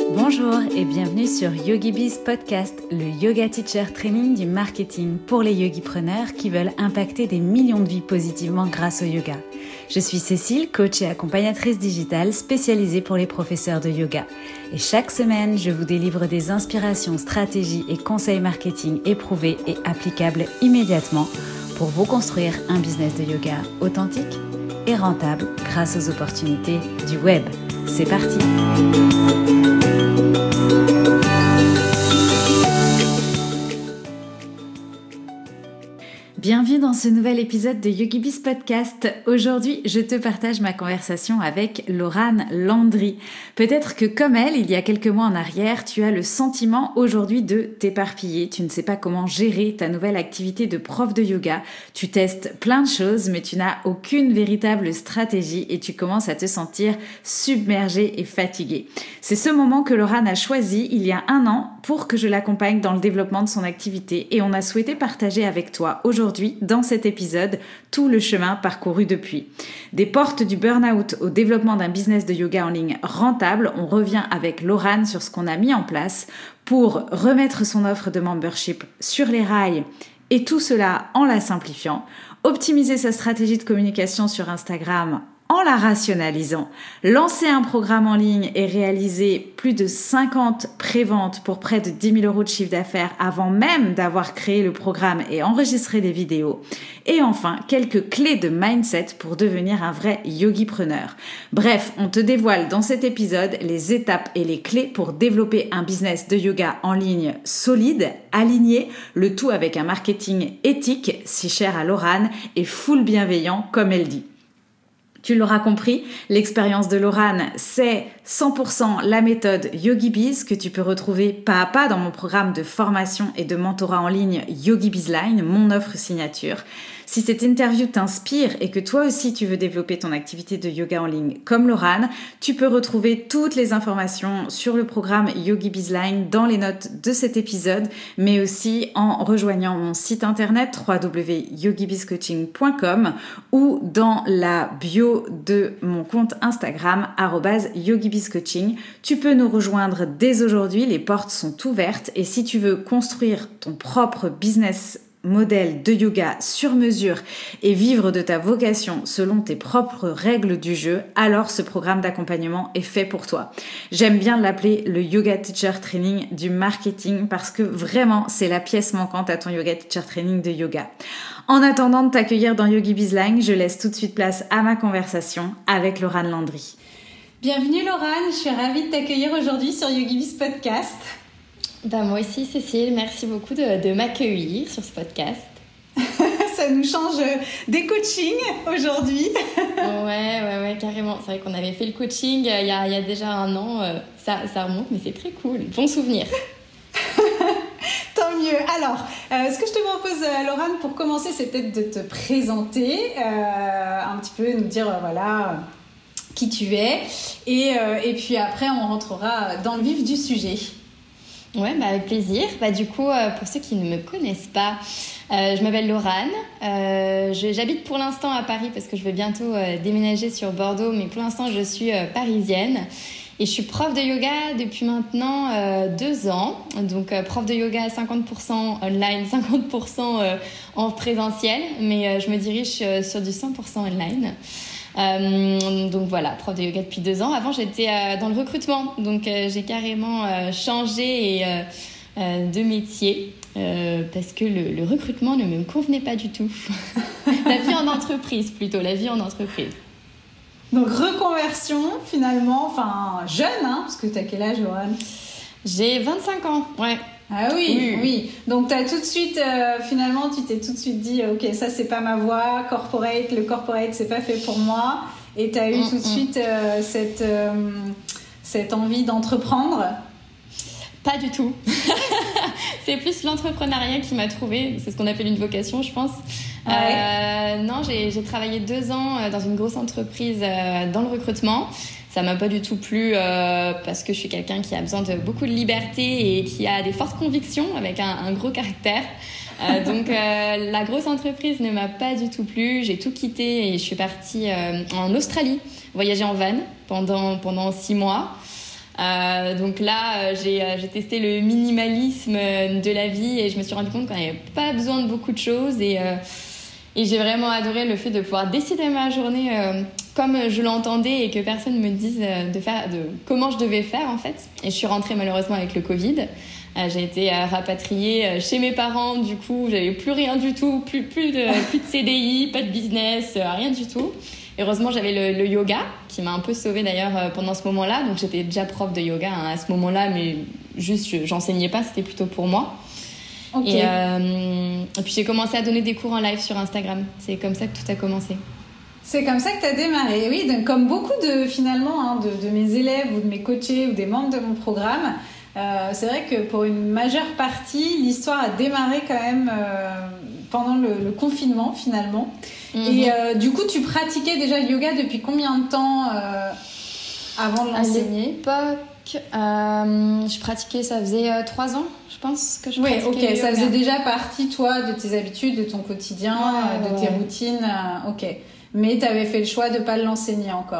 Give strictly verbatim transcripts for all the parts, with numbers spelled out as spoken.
Bonjour et bienvenue sur YogiBiz Podcast, le yoga teacher training du marketing pour les yogipreneurs qui veulent impacter des millions de vies positivement grâce au yoga. Je suis Cécile, coach et accompagnatrice digitale spécialisée pour les professeurs de yoga. Et chaque semaine, je vous délivre des inspirations, stratégies et conseils marketing éprouvés et applicables immédiatement pour vous construire un business de yoga authentique et rentable grâce aux opportunités du web. C'est parti! Bienvenue dans ce nouvel épisode de YogiBiz Podcast. Aujourd'hui, je te partage ma conversation avec Laurane Landry. Peut-être que comme elle, il y a quelques mois en arrière, tu as le sentiment aujourd'hui de t'éparpiller. Tu ne sais pas comment gérer ta nouvelle activité de prof de yoga. Tu testes plein de choses, mais tu n'as aucune véritable stratégie et tu commences à te sentir submergée et fatiguée. C'est ce moment que Laurane a choisi il y a un an pour que je l'accompagne dans le développement de son activité et on a souhaité partager avec toi aujourd'hui dans cet épisode, tout le chemin parcouru depuis. Des portes du burn-out au développement d'un business de yoga en ligne rentable, on revient avec Laurane sur ce qu'on a mis en place pour remettre son offre de membership sur les rails et tout cela en la simplifiant, optimiser sa stratégie de communication sur Instagram en la rationalisant, lancer un programme en ligne et réaliser plus de cinquante préventes pour près de dix mille euros de chiffre d'affaires avant même d'avoir créé le programme et enregistré des vidéos. Et enfin, quelques clés de mindset pour devenir un vrai yogipreneur. Bref, on te dévoile dans cet épisode les étapes et les clés pour développer un business de yoga en ligne solide, aligné, le tout avec un marketing éthique, si cher à Laurane, et full bienveillant comme elle dit. Tu l'auras compris, l'expérience de Laurane, c'est cent pour cent la méthode YogiBiz que tu peux retrouver pas à pas dans mon programme de formation et de mentorat en ligne YogiBizline, mon offre signature. Si cette interview t'inspire et que toi aussi tu veux développer ton activité de yoga en ligne comme Laurane, tu peux retrouver toutes les informations sur le programme YogiBizline dans les notes de cet épisode, mais aussi en rejoignant mon site internet w w w point yogibizcoaching point com ou dans la bio de mon compte Instagram arobase yogibizcoaching. Tu peux nous rejoindre dès aujourd'hui, les portes sont ouvertes et si tu veux construire ton propre business modèle de yoga sur mesure et vivre de ta vocation selon tes propres règles du jeu, alors ce programme d'accompagnement est fait pour toi. J'aime bien l'appeler le Yoga Teacher Training du marketing parce que vraiment c'est la pièce manquante à ton Yoga Teacher Training de yoga. En attendant de t'accueillir dans YogiBizline, je laisse tout de suite place à ma conversation avec Laurane Landry. Bienvenue Laurane, je suis ravie de t'accueillir aujourd'hui sur YogiBiz Podcast. Bah moi aussi Cécile, merci beaucoup de, de m'accueillir sur ce podcast. Ça nous change des coachings aujourd'hui. ouais, ouais, ouais, carrément. C'est vrai qu'on avait fait le coaching il y a, il y a déjà un an. Euh, ça, ça remonte, mais c'est très cool. Bon souvenir. Tant mieux. Alors, euh, ce que je te propose, euh, Laurane, pour commencer, c'est peut-être de te présenter, euh, un petit peu, nous dire, euh, voilà, euh, qui tu es. Et, euh, et puis après, on rentrera dans le vif du sujet. Ouais, bah avec plaisir. Bah du coup, euh, pour ceux qui ne me connaissent pas, euh, je m'appelle Laurane. Euh, je, j'habite pour l'instant à Paris parce que je vais bientôt euh, déménager sur Bordeaux, mais pour l'instant, je suis euh, parisienne. Et je suis prof de yoga depuis maintenant euh, deux ans. Donc, euh, prof de yoga à cinquante pour cent online, cinquante pour cent euh, en présentiel. Mais euh, je me dirige euh, sur du cent pour cent online. Euh, donc voilà, prof de yoga depuis deux ans. Avant j'étais euh, dans le recrutement, donc euh, j'ai carrément euh, changé et, euh, euh, de métier euh, parce que le, le recrutement ne me convenait pas du tout. La vie en entreprise plutôt, la vie en entreprise. Donc reconversion finalement, enfin jeune, hein, parce que t'as quel âge Laurane ? J'ai vingt-cinq ans, ouais. Ah oui, oui, oui. Donc t'as tout de suite, euh, finalement, tu t'es tout de suite dit, ok, ça c'est pas ma voie, corporate, le corporate c'est pas fait pour moi, et t'as eu mmh, tout de mmh. suite euh, cette, euh, cette envie d'entreprendre. Pas du tout. C'est plus l'entrepreneuriat qui m'a trouvée, c'est ce qu'on appelle une vocation, je pense. Ah ouais. euh, non, j'ai, j'ai travaillé deux ans dans une grosse entreprise euh, dans le recrutement. Ça m'a pas du tout plu euh, parce que je suis quelqu'un qui a besoin de beaucoup de liberté et qui a des fortes convictions avec un, un gros caractère. Euh, donc euh, la grosse entreprise ne m'a pas du tout plu. J'ai tout quitté et je suis partie euh, en Australie, voyager en van pendant, pendant six mois. Euh, donc là, j'ai, j'ai testé le minimalisme de la vie et je me suis rendu compte qu'on n'avait pas besoin de beaucoup de choses. Et, euh, et j'ai vraiment adoré le fait de pouvoir décider ma journée euh, comme je l'entendais et que personne me dise de faire, de comment je devais faire en fait. Et je suis rentrée malheureusement avec le Covid. Euh, j'ai été euh, rapatriée chez mes parents, du coup j'avais plus rien du tout, plus, plus, de, plus de C D I, pas de business, euh, rien du tout. Et heureusement j'avais le, le yoga qui m'a un peu sauvée d'ailleurs euh, pendant ce moment-là, donc j'étais déjà prof de yoga hein, à ce moment-là, mais juste je, j'enseignais pas, c'était plutôt pour moi. Okay. Et, euh, et puis j'ai commencé à donner des cours en live sur Instagram, c'est comme ça que tout a commencé. C'est comme ça que tu as démarré, oui, donc, comme beaucoup de, finalement, hein, de, de mes élèves ou de mes coachés ou des membres de mon programme. Euh, c'est vrai que pour une majeure partie, l'histoire a démarré quand même euh, pendant le, le confinement finalement. Mm-hmm. Et euh, du coup, tu pratiquais déjà le yoga depuis combien de temps euh, avant de l'enseigner ? À l'époque, euh, je pratiquais, ça faisait euh, trois ans, je pense que je pratiquais. Oui, ok, ça faisait déjà partie, toi, de tes habitudes, de ton quotidien, ouais, de ouais. tes routines. Euh, ok, mais tu avais fait le choix de ne pas l'enseigner encore ?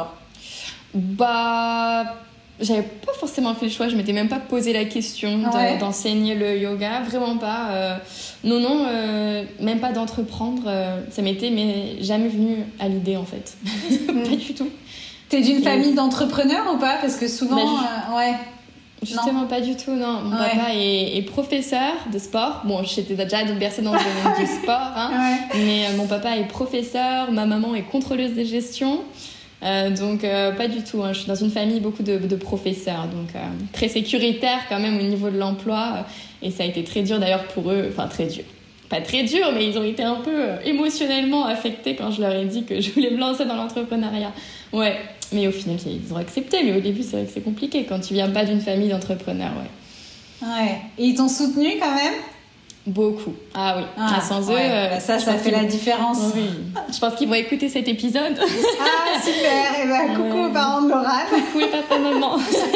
Bah... J'avais pas forcément fait le choix, je m'étais même pas posé la question de, ouais. d'enseigner le yoga, vraiment pas. Euh, non, non, euh, même pas d'entreprendre, euh, ça m'était mais jamais venu à l'idée en fait. Mm. Pas du tout. T'es d'une Et... famille d'entrepreneurs ou pas ? Parce que souvent, bah, je... euh, ouais. Justement, non. Pas du tout, non. Mon ouais. papa est, est professeur de sport. Bon, j'étais déjà bercée dans le domaine du sport, hein, ouais. mais euh, mon papa est professeur, ma maman est contrôleuse de gestion. Euh, donc euh, pas du tout hein. Je suis dans une famille beaucoup de, de professeurs donc euh, très sécuritaire quand même au niveau de l'emploi euh, et ça a été très dur d'ailleurs pour eux, enfin très dur pas très dur mais ils ont été un peu euh, émotionnellement affectés quand je leur ai dit que je voulais me lancer dans l'entrepreneuriat. Ouais, mais au final ils ont accepté, mais au début c'est vrai que c'est compliqué quand tu viens pas d'une famille d'entrepreneurs. Ouais. Ouais. Et ils t'ont soutenu quand même ? Beaucoup. Ah oui. Ah, ah, sans ouais. eux, euh, bah ça, ça fait la différence. Oui. Je pense qu'ils vont écouter cet épisode. Ah, super. Et ben, coucou ouais. aux parents de Laurane. Coucou papa, maman.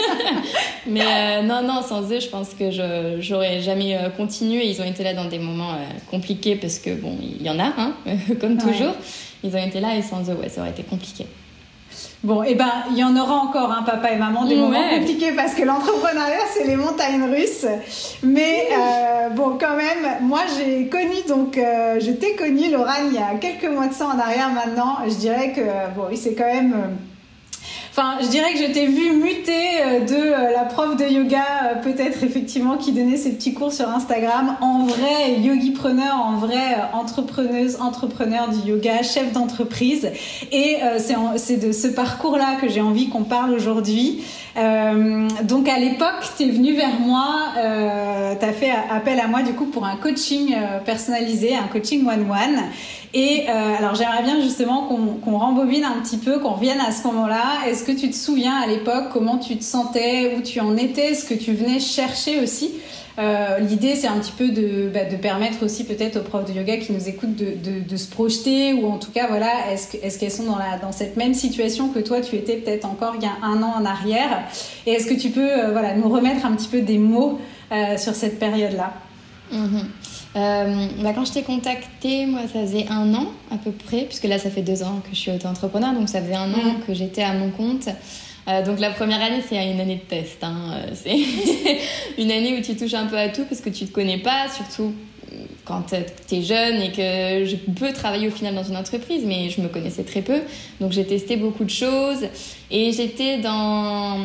Mais euh, non, non, sans eux, je pense que je j'aurais jamais euh, continué. Ils ont été là dans des moments euh, compliqués parce que, bon, il y en a, hein, comme toujours. Ouais. Ils ont été là et sans eux, ouais, ça aurait été compliqué. Bon, et eh ben, il y en aura encore, hein, papa et maman, des ouais. moments compliqués parce que l'entrepreneuriat, c'est les montagnes russes. Mais euh, bon, quand même, moi, j'ai connu, donc, euh, je t'ai connu, Laurane, il y a quelques mois de ça en arrière maintenant. Je dirais que, bon, oui, c'est quand même... Euh, Enfin, je dirais que je t'ai vu muter de la prof de yoga, peut-être effectivement, qui donnait ses petits cours sur Instagram, en vrai yogipreneur, en vrai entrepreneuse, entrepreneur du yoga, chef d'entreprise. Et euh, c'est, en, c'est de ce parcours-là que j'ai envie qu'on parle aujourd'hui. Euh, donc à l'époque, t'es venue vers moi, euh, t'as fait appel à moi du coup pour un coaching euh, personnalisé, un coaching one-one. Et euh, alors j'aimerais bien justement qu'on, qu'on rembobine un petit peu, qu'on revienne à ce moment-là. Est-ce que tu te souviens à l'époque comment tu te sentais, où tu en étais, ce que tu venais chercher aussi ? Euh, l'idée c'est un petit peu de, bah, de permettre aussi peut-être aux profs de yoga qui nous écoutent de, de, de se projeter, ou en tout cas voilà, est-ce, que, est-ce qu'elles sont dans, la, dans cette même situation que toi tu étais peut-être encore il y a un an en arrière, et est-ce que tu peux euh, voilà, nous remettre un petit peu des mots euh, sur cette période-là ? Mmh. Euh, bah quand je t'ai contactée, moi ça faisait un an à peu près, puisque là ça fait deux ans que je suis auto-entrepreneur, donc ça faisait un an mmh. que j'étais à mon compte. Euh, donc la première année c'est une année de test, hein. C'est une année où tu touches un peu à tout parce que tu te connais pas, surtout quand t'es jeune et que je peux travailler au final dans une entreprise, mais je me connaissais très peu, donc j'ai testé beaucoup de choses et j'étais dans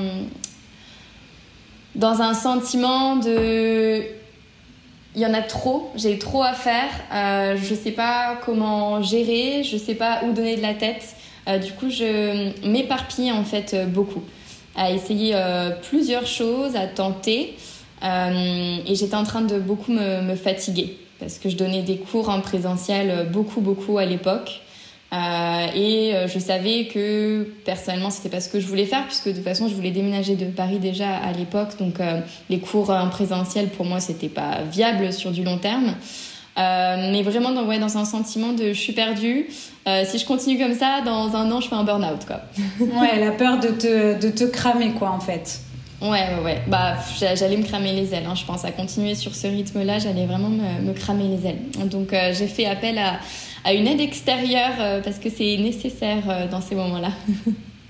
dans un sentiment de il y en a trop, j'ai trop à faire, euh, je sais pas comment gérer, je sais pas où donner de la tête. Euh, du coup, je m'éparpille en fait euh, beaucoup, à essayer euh, plusieurs choses, à tenter. Euh, et j'étais en train de beaucoup me, me fatiguer parce que je donnais des cours en présentiel beaucoup, beaucoup à l'époque. Euh, et je savais que personnellement c'était pas ce que je voulais faire, puisque de toute façon je voulais déménager de Paris déjà à l'époque, donc euh, les cours en présentiel pour moi c'était pas viable sur du long terme. Euh, mais vraiment dans, ouais, dans un sentiment de je suis perdue, euh, si je continue comme ça dans un an je fais un burn-out quoi. Ouais, la peur de te, de te cramer quoi en fait. Ouais, ouais, ouais. Bah, j'allais me cramer les ailes, hein. Je pense à continuer sur ce rythme-là, j'allais vraiment me, me cramer les ailes. Donc, euh, j'ai fait appel à, à une aide extérieure euh, parce que c'est nécessaire euh, dans ces moments-là.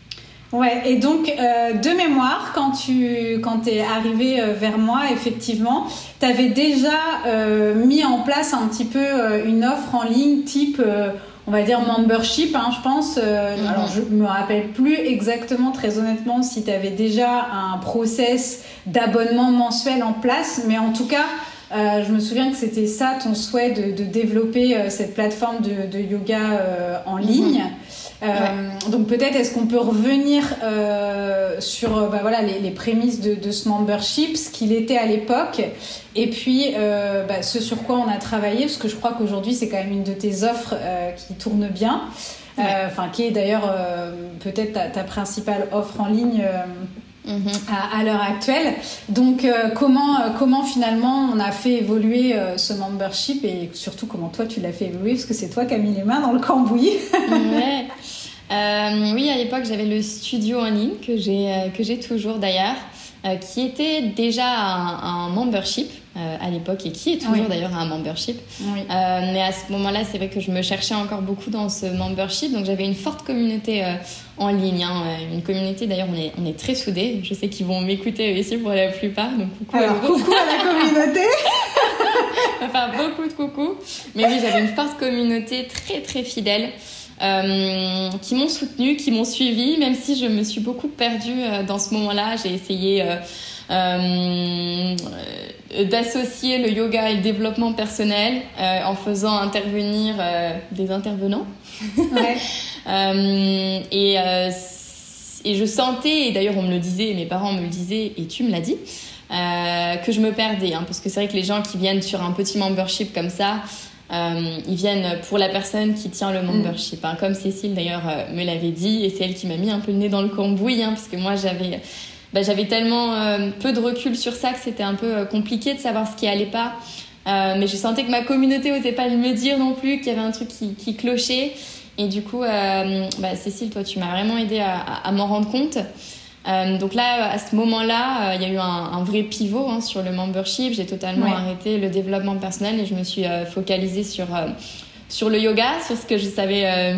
Ouais, et donc euh, de mémoire, quand tu quand t'es arrivé euh, vers moi, effectivement, t'avais déjà euh, mis en place un petit peu euh, une offre en ligne type, euh, on va dire membership, hein, je pense. Euh, mm-hmm. Alors je me rappelle plus exactement, très honnêtement, si t'avais déjà un process d'abonnement mensuel en place, mais en tout cas, euh, je me souviens que c'était ça ton souhait de, de développer euh, cette plateforme de, de yoga euh, en ligne. Mm-hmm. Euh, ouais. Donc peut-être est-ce qu'on peut revenir euh, sur bah, voilà, les, les prémices de, de ce membership, ce qu'il était à l'époque, et puis euh, bah, ce sur quoi on a travaillé, parce que je crois qu'aujourd'hui c'est quand même une de tes offres euh, qui tourne bien, enfin ouais. qui est d'ailleurs euh, peut-être ta, ta principale offre en ligne euh, Mmh. À, à l'heure actuelle. Donc euh, comment, euh, comment finalement on a fait évoluer euh, ce membership, et surtout comment toi tu l'as fait évoluer, parce que c'est toi qui as mis les mains dans le cambouis. Ouais. Euh, oui, à l'époque j'avais le studio en ligne que j'ai, euh, que j'ai toujours d'ailleurs, euh, qui était déjà un, un membership euh, à l'époque, et qui est toujours oui. d'ailleurs un membership. Oui. Euh, mais à ce moment-là, c'est vrai que je me cherchais encore beaucoup dans ce membership, donc j'avais une forte communauté euh, en ligne, hein. Une communauté d'ailleurs, on est, on est très soudés. Je sais qu'ils vont m'écouter ici pour la plupart, donc coucou. Alors, à coucou à la communauté. Enfin, beaucoup de coucou. Mais oui, j'avais une forte communauté très très fidèle. Euh, qui m'ont soutenue, qui m'ont suivie, même si je me suis beaucoup perdue euh, dans ce moment-là. J'ai essayé euh, euh, d'associer le yoga et le développement personnel euh, en faisant intervenir euh, des intervenants. Ouais. euh, et, euh, et je sentais, et d'ailleurs on me le disait, mes parents me le disaient, et tu me l'as dit, euh, que je me perdais, hein, parce que c'est vrai que les gens qui viennent sur un petit membership comme ça, Euh, ils viennent pour la personne qui tient le membership, hein, comme Cécile d'ailleurs euh, me l'avait dit, et c'est elle qui m'a mis un peu le nez dans le cambouis, hein, parce que moi j'avais, bah, j'avais tellement euh, peu de recul sur ça que c'était un peu euh, compliqué de savoir ce qui allait pas, euh, mais je sentais que ma communauté osait pas me dire non plus, qu'il y avait un truc qui, qui clochait, et du coup euh, bah, Cécile, toi tu m'as vraiment aidée à, à, à m'en rendre compte. Euh, donc là, à ce moment-là, il euh, y a eu un, un vrai pivot, hein, sur le membership. J'ai totalement ouais. arrêté le développement personnel et je me suis euh, focalisée sur, euh, sur le yoga, sur ce que je savais euh,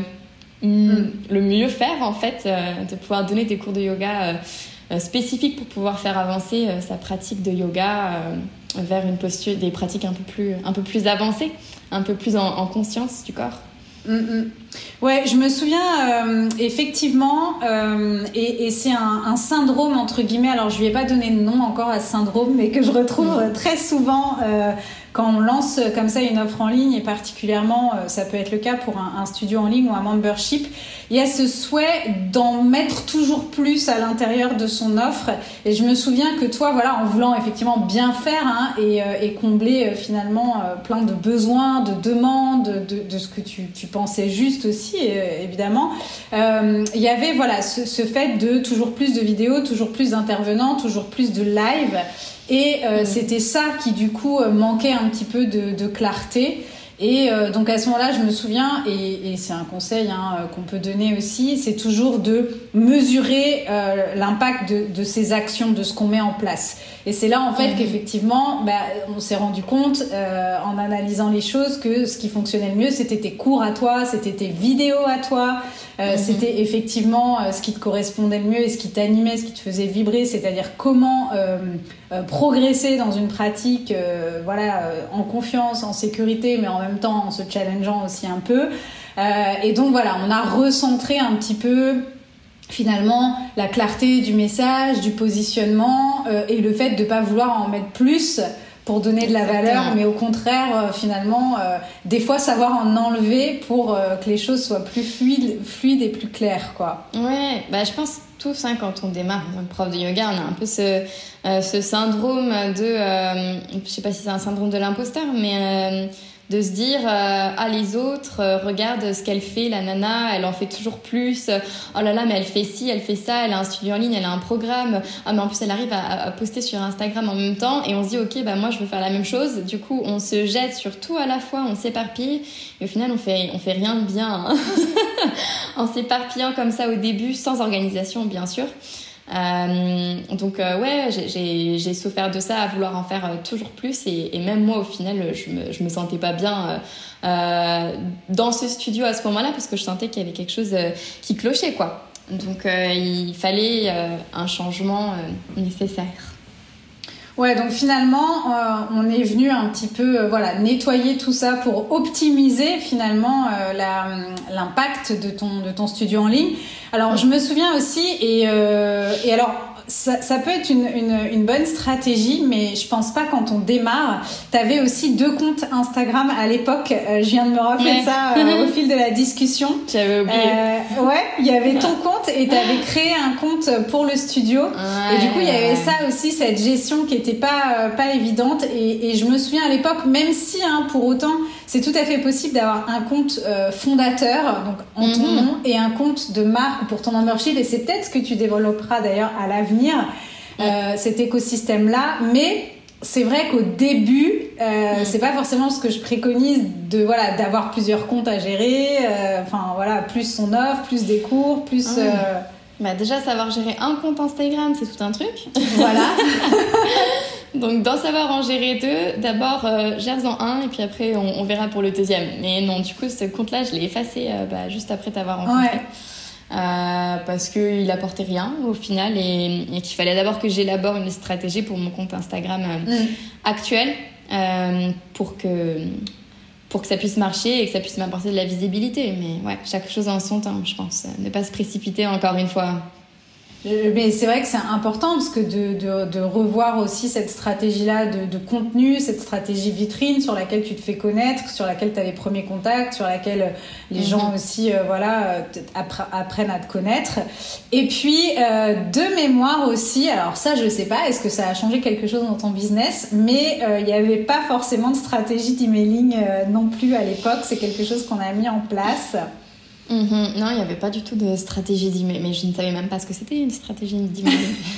mm. le mieux faire, en fait, euh, de pouvoir donner des cours de yoga euh, euh, spécifiques pour pouvoir faire avancer euh, sa pratique de yoga euh, vers une posture, des pratiques un peu plus, un peu plus avancées, un peu plus en, en conscience du corps. Mm-mm. Ouais, je me souviens euh, effectivement, euh, et, et c'est un, un syndrome entre guillemets. Alors je lui ai pas donné de nom encore à ce syndrome, mais que je retrouve mm. très souvent euh, quand on lance comme ça une offre en ligne, et particulièrement euh, ça peut être le cas pour un, un studio en ligne ou un membership. Il y a ce souhait d'en mettre toujours plus à l'intérieur de son offre, et je me souviens que toi, voilà, en voulant effectivement bien faire, hein, et, euh, et combler euh, finalement euh, plein de besoins, de demandes, de, de ce que tu, tu pensais juste aussi, euh, évidemment, euh, il y avait voilà ce, ce fait de toujours plus de vidéos, toujours plus d'intervenants, toujours plus de live, et euh, mmh. c'était ça qui du coup manquait un petit peu de, de clarté. Et euh, donc à ce moment-là, je me souviens, et, et c'est un conseil, hein, qu'on peut donner aussi, c'est toujours de mesurer euh, l'impact de, de ces actions, de ce qu'on met en place. Et c'est là en fait mmh. qu'effectivement, bah, on s'est rendu compte euh, en analysant les choses que ce qui fonctionnait le mieux, c'était tes cours à toi, c'était tes vidéos à toi, euh, mmh. c'était effectivement euh, ce qui te correspondait le mieux et ce qui t'animait, ce qui te faisait vibrer, c'est-à-dire comment euh, euh, progresser dans une pratique, euh, voilà, euh, en confiance, en sécurité, mais en même temps en se challengeant aussi un peu. Euh, et donc voilà, on a recentré un petit peu finalement la clarté du message, du positionnement, euh, et le fait de ne pas vouloir en mettre plus pour donner de la Exactement. valeur, mais au contraire, euh, finalement, euh, des fois savoir en enlever pour euh, que les choses soient plus fluides, fluides et plus claires, quoi. Ouais, bah je pense tous, hein, quand on démarre en tant que prof de yoga, on a un peu ce, euh, ce syndrome de, euh, je sais pas si c'est un syndrome de l'imposteur, mais euh, de se dire euh, ah les autres euh, regarde ce qu'elle fait, la nana, elle en fait toujours plus, oh là là mais elle fait ci, elle fait ça, elle a un studio en ligne, elle a un programme, ah mais en plus elle arrive à, à poster sur Instagram en même temps, et on se dit ok bah moi je veux faire la même chose. Du coup on se jette sur tout à la fois, on s'éparpille, et au final on fait on fait rien de bien, hein. En s'éparpillant comme ça au début, sans organisation bien sûr. Euh, donc euh, ouais, j'ai, j'ai, j'ai souffert de ça, à vouloir en faire euh, toujours plus, et, et même moi au final je me, je me sentais pas bien euh, euh, dans ce studio à ce moment-là, parce que je sentais qu'il y avait quelque chose euh, qui clochait, quoi. Donc euh, il fallait euh, un changement euh, nécessaire. Ouais, donc finalement, euh, on est venu un petit peu euh, voilà, nettoyer tout ça pour optimiser finalement euh, la, l'impact de ton, de ton studio en ligne. Alors, je me souviens aussi, et, euh, et alors, ça, ça peut être une, une, une bonne stratégie, mais je pense pas quand on démarre. Tu avais aussi deux comptes Instagram à l'époque. Euh, je viens de me rappeler ouais. de ça euh, au fil de la discussion. J'avais oublié. Euh, ouais, il y avait ton compte et tu avais créé un compte pour le studio. Ouais, et du coup, il y avait ouais. ça aussi, cette gestion qui était pas, euh, pas évidente. Et, et je me souviens à l'époque, même si hein, pour autant, c'est tout à fait possible d'avoir un compte euh, fondateur, donc en ton mm-hmm. nom, et un compte de marque pour ton membership. Et c'est peut-être ce que tu développeras d'ailleurs à l'avenir. Euh, cet écosystème-là, mais c'est vrai qu'au début, euh, mm. c'est pas forcément ce que je préconise de voilà d'avoir plusieurs comptes à gérer. Enfin euh, voilà, plus son offre, plus des cours, plus. Mm. Euh... Bah déjà savoir gérer un compte Instagram, c'est tout un truc. Voilà. Donc d'en savoir en gérer deux, d'abord euh, gère-en un et puis après on, on verra pour le deuxième. Mais non, du coup ce compte-là, je l'ai effacé euh, bah, juste après t'avoir rencontré. Ouais. Euh, parce qu'il apportait rien au final et, et qu'il fallait d'abord que j'élabore une stratégie pour mon compte Instagram euh, mm. actuel euh, pour que, pour que ça puisse marcher et que ça puisse m'apporter de la visibilité. Mais ouais, chaque chose en son temps, je pense. Ne pas se précipiter encore une fois. Mais c'est vrai que c'est important parce que de, de, de revoir aussi cette stratégie-là de, de contenu, cette stratégie vitrine sur laquelle tu te fais connaître, sur laquelle tu as les premiers contacts, sur laquelle les mm-hmm. gens aussi euh, voilà, apprennent à te connaître. Et puis, euh, de mémoire aussi, alors ça je sais pas, est-ce que ça a changé quelque chose dans ton business, mais il euh, n'y avait pas forcément de stratégie d'emailing euh, non plus à l'époque, c'est quelque chose qu'on a mis en place. Mmh, non, il n'y avait pas du tout de stratégie d'email, mais je ne savais même pas ce que c'était une stratégie d'emailing.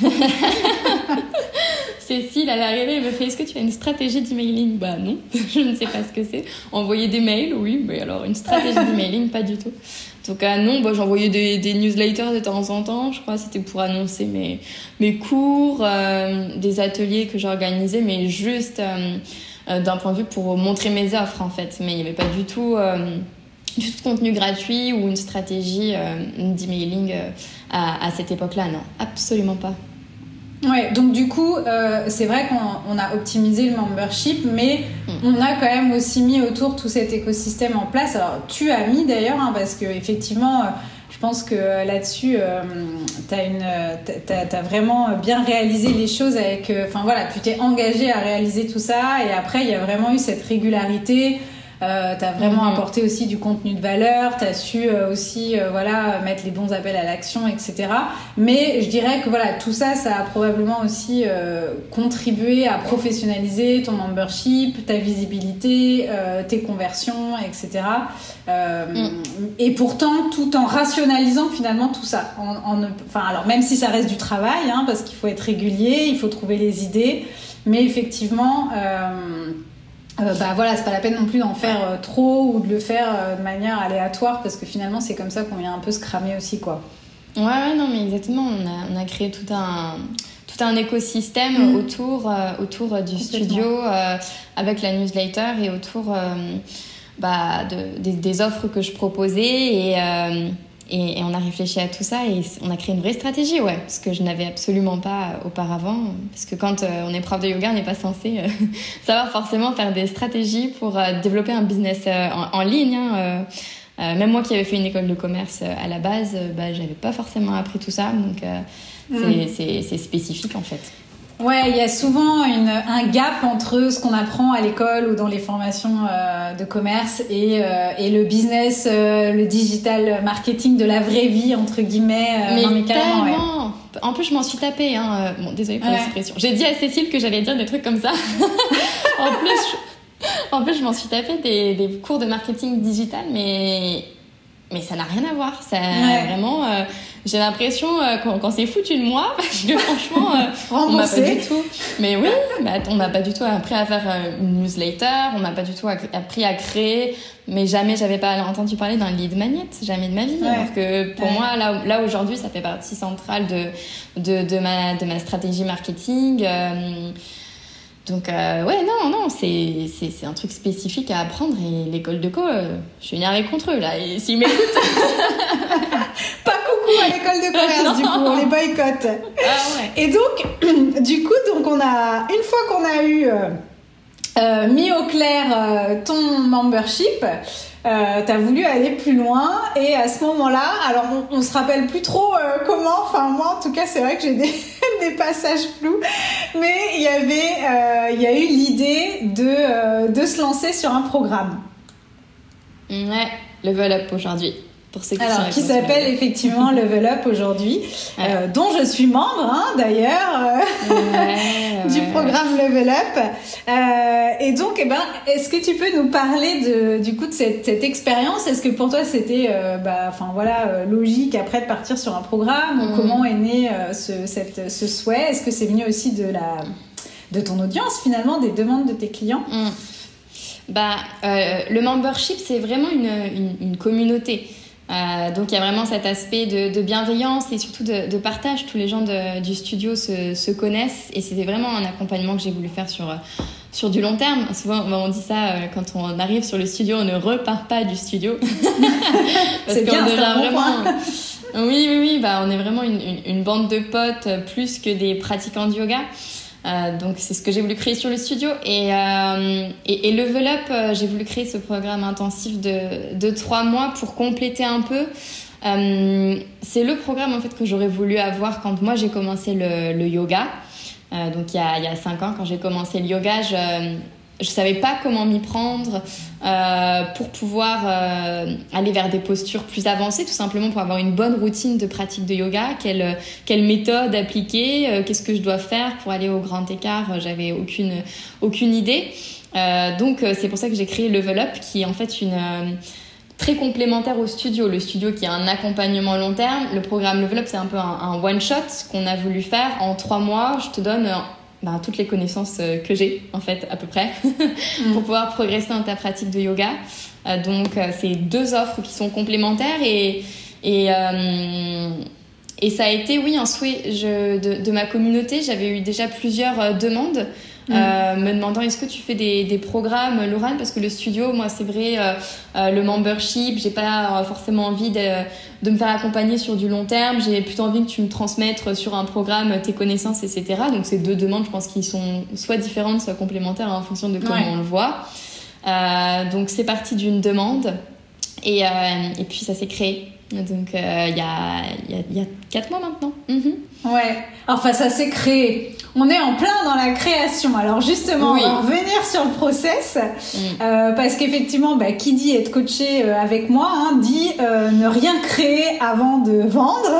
Cécile, elle est arrivée et me fait: est-ce que tu as une stratégie d'emailing? Bah non, je ne sais pas ce que c'est. Envoyer des mails, oui, mais alors une stratégie d'emailing, pas du tout. En tout cas, non, bah, j'envoyais des, des newsletters de temps en temps, je crois, c'était pour annoncer mes, mes cours, euh, des ateliers que j'organisais, mais juste euh, euh, d'un point de vue pour montrer mes offres en fait. Mais il n'y avait pas du tout. Euh, du tout de contenu gratuit ou une stratégie euh, d'emailing euh, à, à cette époque-là, non, absolument pas. Ouais, donc du coup, euh, c'est vrai qu'on on a optimisé le membership, mais mm. on a quand même aussi mis autour tout cet écosystème en place. Alors, tu as mis d'ailleurs, hein, parce que effectivement, euh, je pense que euh, là-dessus, euh, t'as une, t'as, t'as vraiment bien réalisé les choses avec. Enfin euh, voilà, tu t'es engagé à réaliser tout ça, et après, il y a vraiment eu cette régularité. Euh, tu as vraiment mmh. apporté aussi du contenu de valeur, tu as su euh, aussi euh, voilà, mettre les bons appels à l'action, et cetera. Mais je dirais que voilà, tout ça, ça a probablement aussi euh, contribué à professionnaliser ton membership, ta visibilité, euh, tes conversions, et cetera. Euh, mmh. Et pourtant, tout en rationalisant finalement tout ça. En, en, enfin, alors, même si ça reste du travail, hein, parce qu'il faut être régulier, il faut trouver les idées, mais effectivement... Euh, Euh, bah voilà, c'est pas la peine non plus d'en faire euh, trop ou de le faire euh, de manière aléatoire parce que finalement c'est comme ça qu'on vient un peu se cramer aussi quoi. Ouais, ouais non mais exactement, on a, on a créé tout un, tout un écosystème mmh. autour, euh, autour du studio euh, avec la newsletter et autour euh, bah, de, des, des offres que je proposais et, euh, et, et on a réfléchi à tout ça et on a créé une vraie stratégie, ouais, ce que je n'avais absolument pas auparavant parce que quand euh, on est prof de yoga, on n'est pas censé euh, savoir forcément faire des stratégies pour euh, développer un business euh, en, en ligne, hein, euh, euh, même moi qui avais fait une école de commerce euh, à la base, euh, bah, j'avais pas forcément appris tout ça, donc euh, mmh. c'est, c'est, c'est spécifique en fait. Ouais, il y a souvent une, un gap entre ce qu'on apprend à l'école ou dans les formations euh, de commerce et, euh, et le business, euh, le digital marketing de la vraie vie, entre guillemets. Euh, mais, non, mais tellement ouais. En plus, je m'en suis tapée. Hein. Bon, désolée pour ouais. l'expression. J'ai dit à Cécile que j'allais dire des trucs comme ça. en, plus, je, en plus, je m'en suis tapée des, des cours de marketing digital, mais... Mais ça n'a rien à voir. Ça, ouais. Vraiment, euh, j'ai l'impression euh, quand, quand c'est foutu de moi, parce que franchement, euh, on m'a pas du tout. Mais oui, bah, on m'a pas du tout appris à faire euh, une newsletter, on m'a pas du tout appris à créer. Mais jamais j'avais pas entendu parler d'un lead magnet, jamais de ma vie. Ouais. Alors que pour ouais. moi, là, là aujourd'hui, ça fait partie centrale de de, de ma de ma stratégie marketing. Euh, Donc, euh, ouais, non, non, c'est, c'est, c'est un truc spécifique à apprendre. Et l'école de co, euh, je suis énervée contre eux, là. Et s'ils m'écoutent... Pas coucou à l'école de commerce, du coup, on les boycotte. Ah ouais. Et donc, du coup, donc on a, une fois qu'on a eu euh, euh, mis au clair euh, ton membership, euh, t'as voulu aller plus loin. Et à ce moment-là, alors on, on se rappelle plus trop euh, comment. Enfin, moi, en tout cas, c'est vrai que j'ai des, des passages flous. Mais il y avait, euh, il y a eu l'idée de euh, de se lancer sur un programme. Ouais, Level Up aujourd'hui. Pour ceux qui Alors, qui s'appelle effectivement Level Up aujourd'hui, ouais. euh, dont je suis membre hein, d'ailleurs euh, ouais, du ouais, programme ouais. Level Up. Euh, et donc, eh ben, est-ce que tu peux nous parler de, du coup de cette, cette expérience? Est-ce que pour toi c'était, euh, bah, enfin voilà, euh, logique après de partir sur un programme? Mm. Ou comment est né euh, ce, cette, ce souhait? Est-ce que c'est venu aussi de la, de ton audience finalement, des demandes de tes clients? Mm. Bah, euh, le membership c'est vraiment une, une, une communauté. Euh, donc il y a vraiment cet aspect de, de bienveillance et surtout de, de partage. Tous les gens de, du studio se, se connaissent et c'était vraiment un accompagnement que j'ai voulu faire sur, sur du long terme. Souvent on dit ça euh, quand on arrive sur le studio, on ne repart pas du studio. Parce c'est bien, c'est un bon vraiment... point. Oui, oui, oui, bah, on est vraiment une, une, une bande de potes plus que des pratiquants de yoga. Euh, donc c'est ce que j'ai voulu créer sur le studio et, euh, et, et Level Up euh, j'ai voulu créer ce programme intensif de, de trois mois pour compléter un peu. Euh, c'est le programme en fait que j'aurais voulu avoir quand moi j'ai commencé le, le yoga, euh, donc il y a, il y a cinq ans quand j'ai commencé le yoga. je, je savais pas comment m'y prendre euh, pour pouvoir euh, aller vers des postures plus avancées, tout simplement pour avoir une bonne routine de pratique de yoga. Quelle, quelle méthode appliquer, euh, qu'est-ce que je dois faire pour aller au grand écart, j'avais aucune, aucune idée. Euh, donc c'est pour ça que j'ai créé Level Up, qui est en fait une... Euh, très complémentaire au studio. Le studio qui a un accompagnement long terme. Le programme Level Up, c'est un peu un, un one-shot qu'on a voulu faire. En trois mois, je te donne... Euh, Ben, toutes les connaissances que j'ai, en fait, à peu près, mm. pour pouvoir progresser dans ta pratique de yoga. Euh, donc, euh, c'est deux offres qui sont complémentaires et, et, euh, et ça a été, oui, un souhait je, de, de ma communauté. J'avais eu déjà plusieurs euh, demandes mm. euh, me demandant est-ce que tu fais des, des programmes, Laurane, parce que le studio, moi, c'est vrai, euh, euh, le membership, j'ai pas euh, forcément envie de... de me faire accompagner sur du long terme. J'ai plutôt envie que tu me transmettes sur un programme tes connaissances, et cetera. Donc, c'est deux demandes, je pense, qui sont soit différentes, soit complémentaires en fonction de comment ouais. on le voit. Euh, donc, c'est parti d'une demande. Et, euh, et puis, ça s'est créé. Donc, il euh, y, a, y, a, y a quatre mois maintenant. Mm-hmm. Ouais. Enfin, ça s'est créé. On est en plein dans la création. Alors justement, oui. on va revenir sur le process mm. euh, parce qu'effectivement, bah, qui dit être coaché euh, avec moi hein, dit euh, ne rien créer avant de vendre.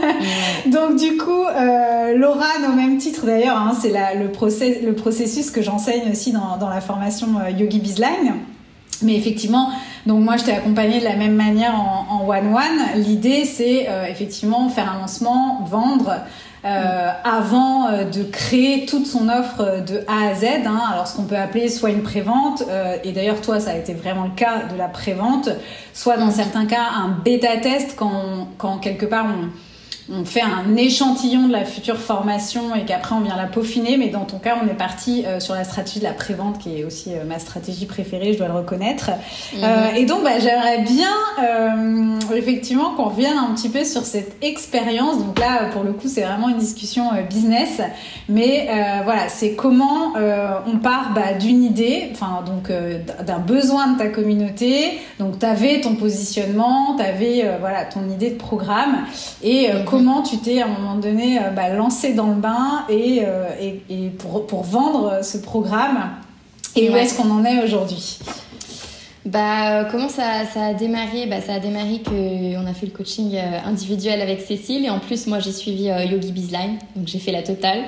Mm. Donc du coup, euh, Laurane, au même titre d'ailleurs, hein, c'est la, le, process, le processus que j'enseigne aussi dans, dans la formation euh, Yogi Bizline. Mais effectivement, donc moi je t'ai accompagnée de la même manière en, en one-one. L'idée c'est euh, effectivement faire un lancement, vendre euh, avant euh, de créer toute son offre de A à Z. Hein. Alors ce qu'on peut appeler soit une prévente, euh, et d'ailleurs toi ça a été vraiment le cas de la prévente, soit dans certains cas un bêta-test quand, on, quand quelque part on... on fait un échantillon de la future formation et qu'après on vient la peaufiner, mais dans ton cas on est parti euh, sur la stratégie de la prévente qui est aussi euh, ma stratégie préférée, je dois le reconnaître. Mmh. Euh, et donc bah, j'aimerais bien euh, effectivement qu'on revienne un petit peu sur cette expérience. Donc là pour le coup c'est vraiment une discussion euh, business, mais euh, voilà, c'est comment euh, on part bah, d'une idée, enfin donc euh, d'un besoin de ta communauté. Donc t'avais ton positionnement, t'avais euh, voilà ton idée de programme et euh, comment tu t'es à un moment donné euh, bah, lancé dans le bain et, euh, et, et pour, pour vendre ce programme et ouais. où est-ce qu'on en est aujourd'hui? Bah, comment ça, ça a démarré? Bah, ça a démarré qu'on a fait le coaching individuel avec Cécile et en plus moi j'ai suivi euh, Yogi Bizline, donc j'ai fait la totale.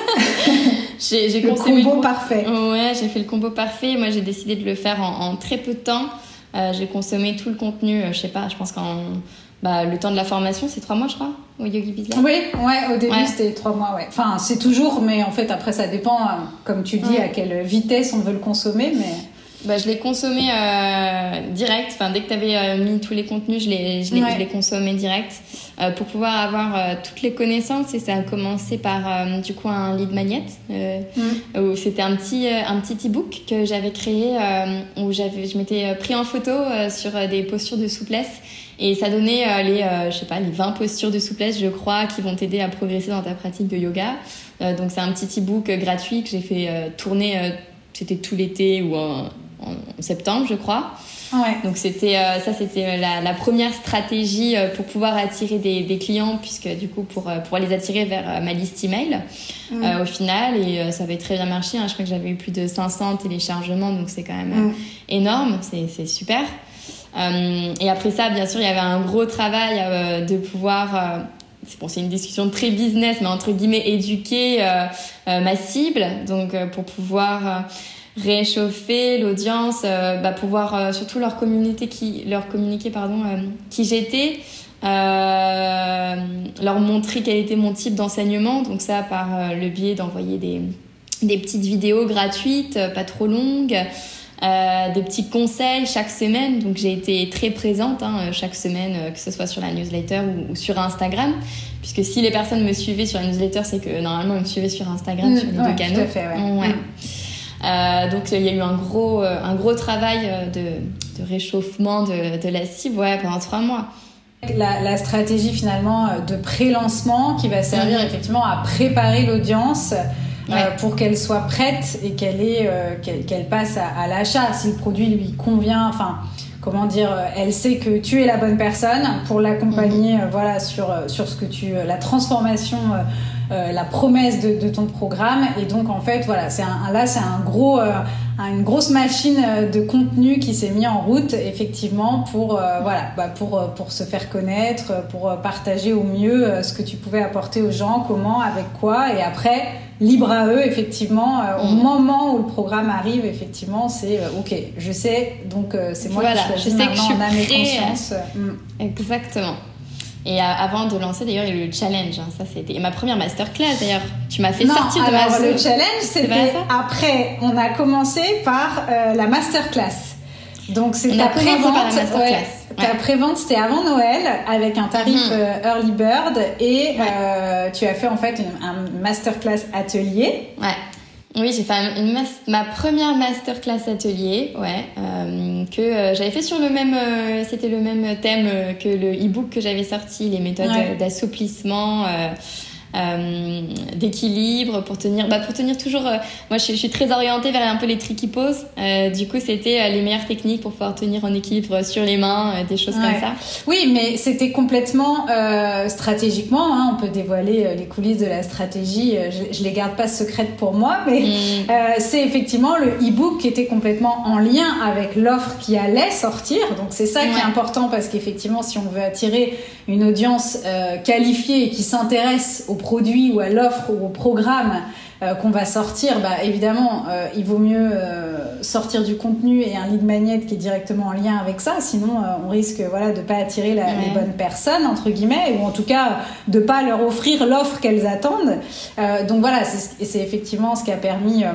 j'ai, j'ai le consommé combo le... parfait. Ouais, j'ai fait le combo parfait. Moi j'ai décidé de le faire en, en très peu de temps. Euh, j'ai consommé tout le contenu, euh, je sais pas, je pense qu'en bah, le temps de la formation c'est trois mois je crois au Yogi Bizline. Oui, ouais, au début ouais. c'était trois mois, ouais. Enfin c'est toujours, mais en fait après ça dépend, comme tu dis, ouais. à quelle vitesse on veut le consommer, mais. Bah, je l'ai consommé euh, direct. Enfin, dès que tu avais euh, mis tous les contenus, je l'ai, je l'ai, ouais. je l'ai consommé direct euh, pour pouvoir avoir euh, toutes les connaissances. Et ça a commencé par euh, du coup un lead magnet euh, mm. où c'était un petit euh, un petit e-book que j'avais créé euh, où j'avais je m'étais pris en photo euh, sur euh, des postures de souplesse. Et ça donnait euh, les, euh, je sais pas, les vingt postures de souplesse, je crois, qui vont t'aider à progresser dans ta pratique de yoga. Euh, donc, c'est un petit e-book euh, gratuit que j'ai fait euh, tourner, euh, c'était tout l'été ou en, en, en septembre, je crois. Ouais. Donc, c'était, euh, ça, c'était la, la première stratégie euh, pour pouvoir attirer des, des clients, puisque du coup, pour euh, pouvoir les attirer vers euh, ma liste email mmh. euh, au final. Et euh, ça avait très bien marché. Hein. Je crois que j'avais eu plus de cinq cents téléchargements, donc c'est quand même euh, mmh. énorme. C'est, c'est super. Euh, et après ça, bien sûr, il y avait un gros travail euh, de pouvoir, euh, c'est, bon, c'est une discussion très business, mais entre guillemets, éduquer euh, euh, ma cible, donc euh, pour pouvoir euh, réchauffer l'audience, euh, bah, pouvoir euh, surtout leur communiquer, qui, leur communiquer pardon, euh, qui j'étais, euh, leur montrer quel était mon type d'enseignement, donc ça par euh, le biais d'envoyer des, des petites vidéos gratuites, euh, pas trop longues. Euh, des petits conseils chaque semaine, donc j'ai été très présente hein, chaque semaine, euh, que ce soit sur la newsletter ou, ou sur Instagram, puisque si les personnes me suivaient sur la newsletter, c'est que normalement elles me suivaient sur Instagram, mmh, sur les ouais, deux canaux. Tout à fait, ouais. Ouais. Mmh. Euh, donc il y a eu un gros, euh, un gros travail de, de réchauffement de, de la cible ouais, pendant trois mois. La, la stratégie finalement de pré-lancement qui va servir mmh. effectivement à préparer l'audience. Ouais. Euh, pour qu'elle soit prête et qu'elle, ait, euh, qu'elle, qu'elle passe à, à l'achat. Si le produit lui convient, enfin, comment dire, euh, elle sait que tu es la bonne personne pour l'accompagner, mmh. euh, voilà, sur, sur ce que tu, euh, la transformation, euh, euh, la promesse de, de ton programme. Et donc, en fait, voilà, c'est un, là, c'est un gros, euh, une grosse machine de contenu qui s'est mis en route, effectivement, pour, euh, voilà, bah, pour, pour se faire connaître, pour partager au mieux euh, ce que tu pouvais apporter aux gens, comment, avec quoi, et après, libre à eux, effectivement, euh, au mmh. moment où le programme arrive, effectivement, c'est euh, ok, je sais, donc euh, c'est moi voilà, qui choisis je sais maintenant, que je suis en âme et prêt, conscience. Mmh. Exactement. Et euh, avant de lancer, d'ailleurs, il y a eu le challenge. Hein, ça, c'était et ma première masterclass. D'ailleurs, tu m'as fait non, sortir de alors, ma zone. Le challenge, c'était après. On a commencé par euh, la masterclass. Donc, c'est on ta a commencé pré-vente. par la masterclass. Ouais, ouais. Ta pré-vente, c'était avant Noël, avec un tarif mmh. euh, Early Bird. Et ouais. euh, tu as fait en fait une, un masterclass atelier. Ouais. Oui, j'ai fait une mas- ma première masterclass atelier, ouais, euh, que euh, j'avais fait sur le même, euh, c'était le même thème euh, que le e-book que j'avais sorti, les méthodes ouais. d'assouplissement, euh, euh, d'équilibre pour tenir, bah pour tenir toujours. Euh, moi, je, je suis très orientée vers un peu les tricky poses. Euh, du coup, c'était euh, les meilleures techniques pour pouvoir tenir en équilibre sur les mains, euh, des choses ouais. comme ça. Oui, mais c'était complètement euh, stratégiquement. Hein, on peut dévoiler euh, les coulisses de la stratégie. Euh, je, je les garde pas secrètes pour moi, mais mm. euh, c'est effectivement le e-book qui était complètement en lien avec l'offre qui allait sortir. Donc c'est ça ouais. qui est important parce qu'effectivement, si on veut attirer une audience euh, qualifiée et qui s'intéresse au produit ou à l'offre ou au programme euh, qu'on va sortir, bah évidemment euh, il vaut mieux euh, sortir du contenu et un lead magnet qui est directement en lien avec ça, sinon euh, on risque voilà de pas attirer la, ouais. les bonnes personnes entre guillemets, ou en tout cas de pas leur offrir l'offre qu'elles attendent. Euh, donc voilà, c'est, c'est effectivement ce qui a permis euh,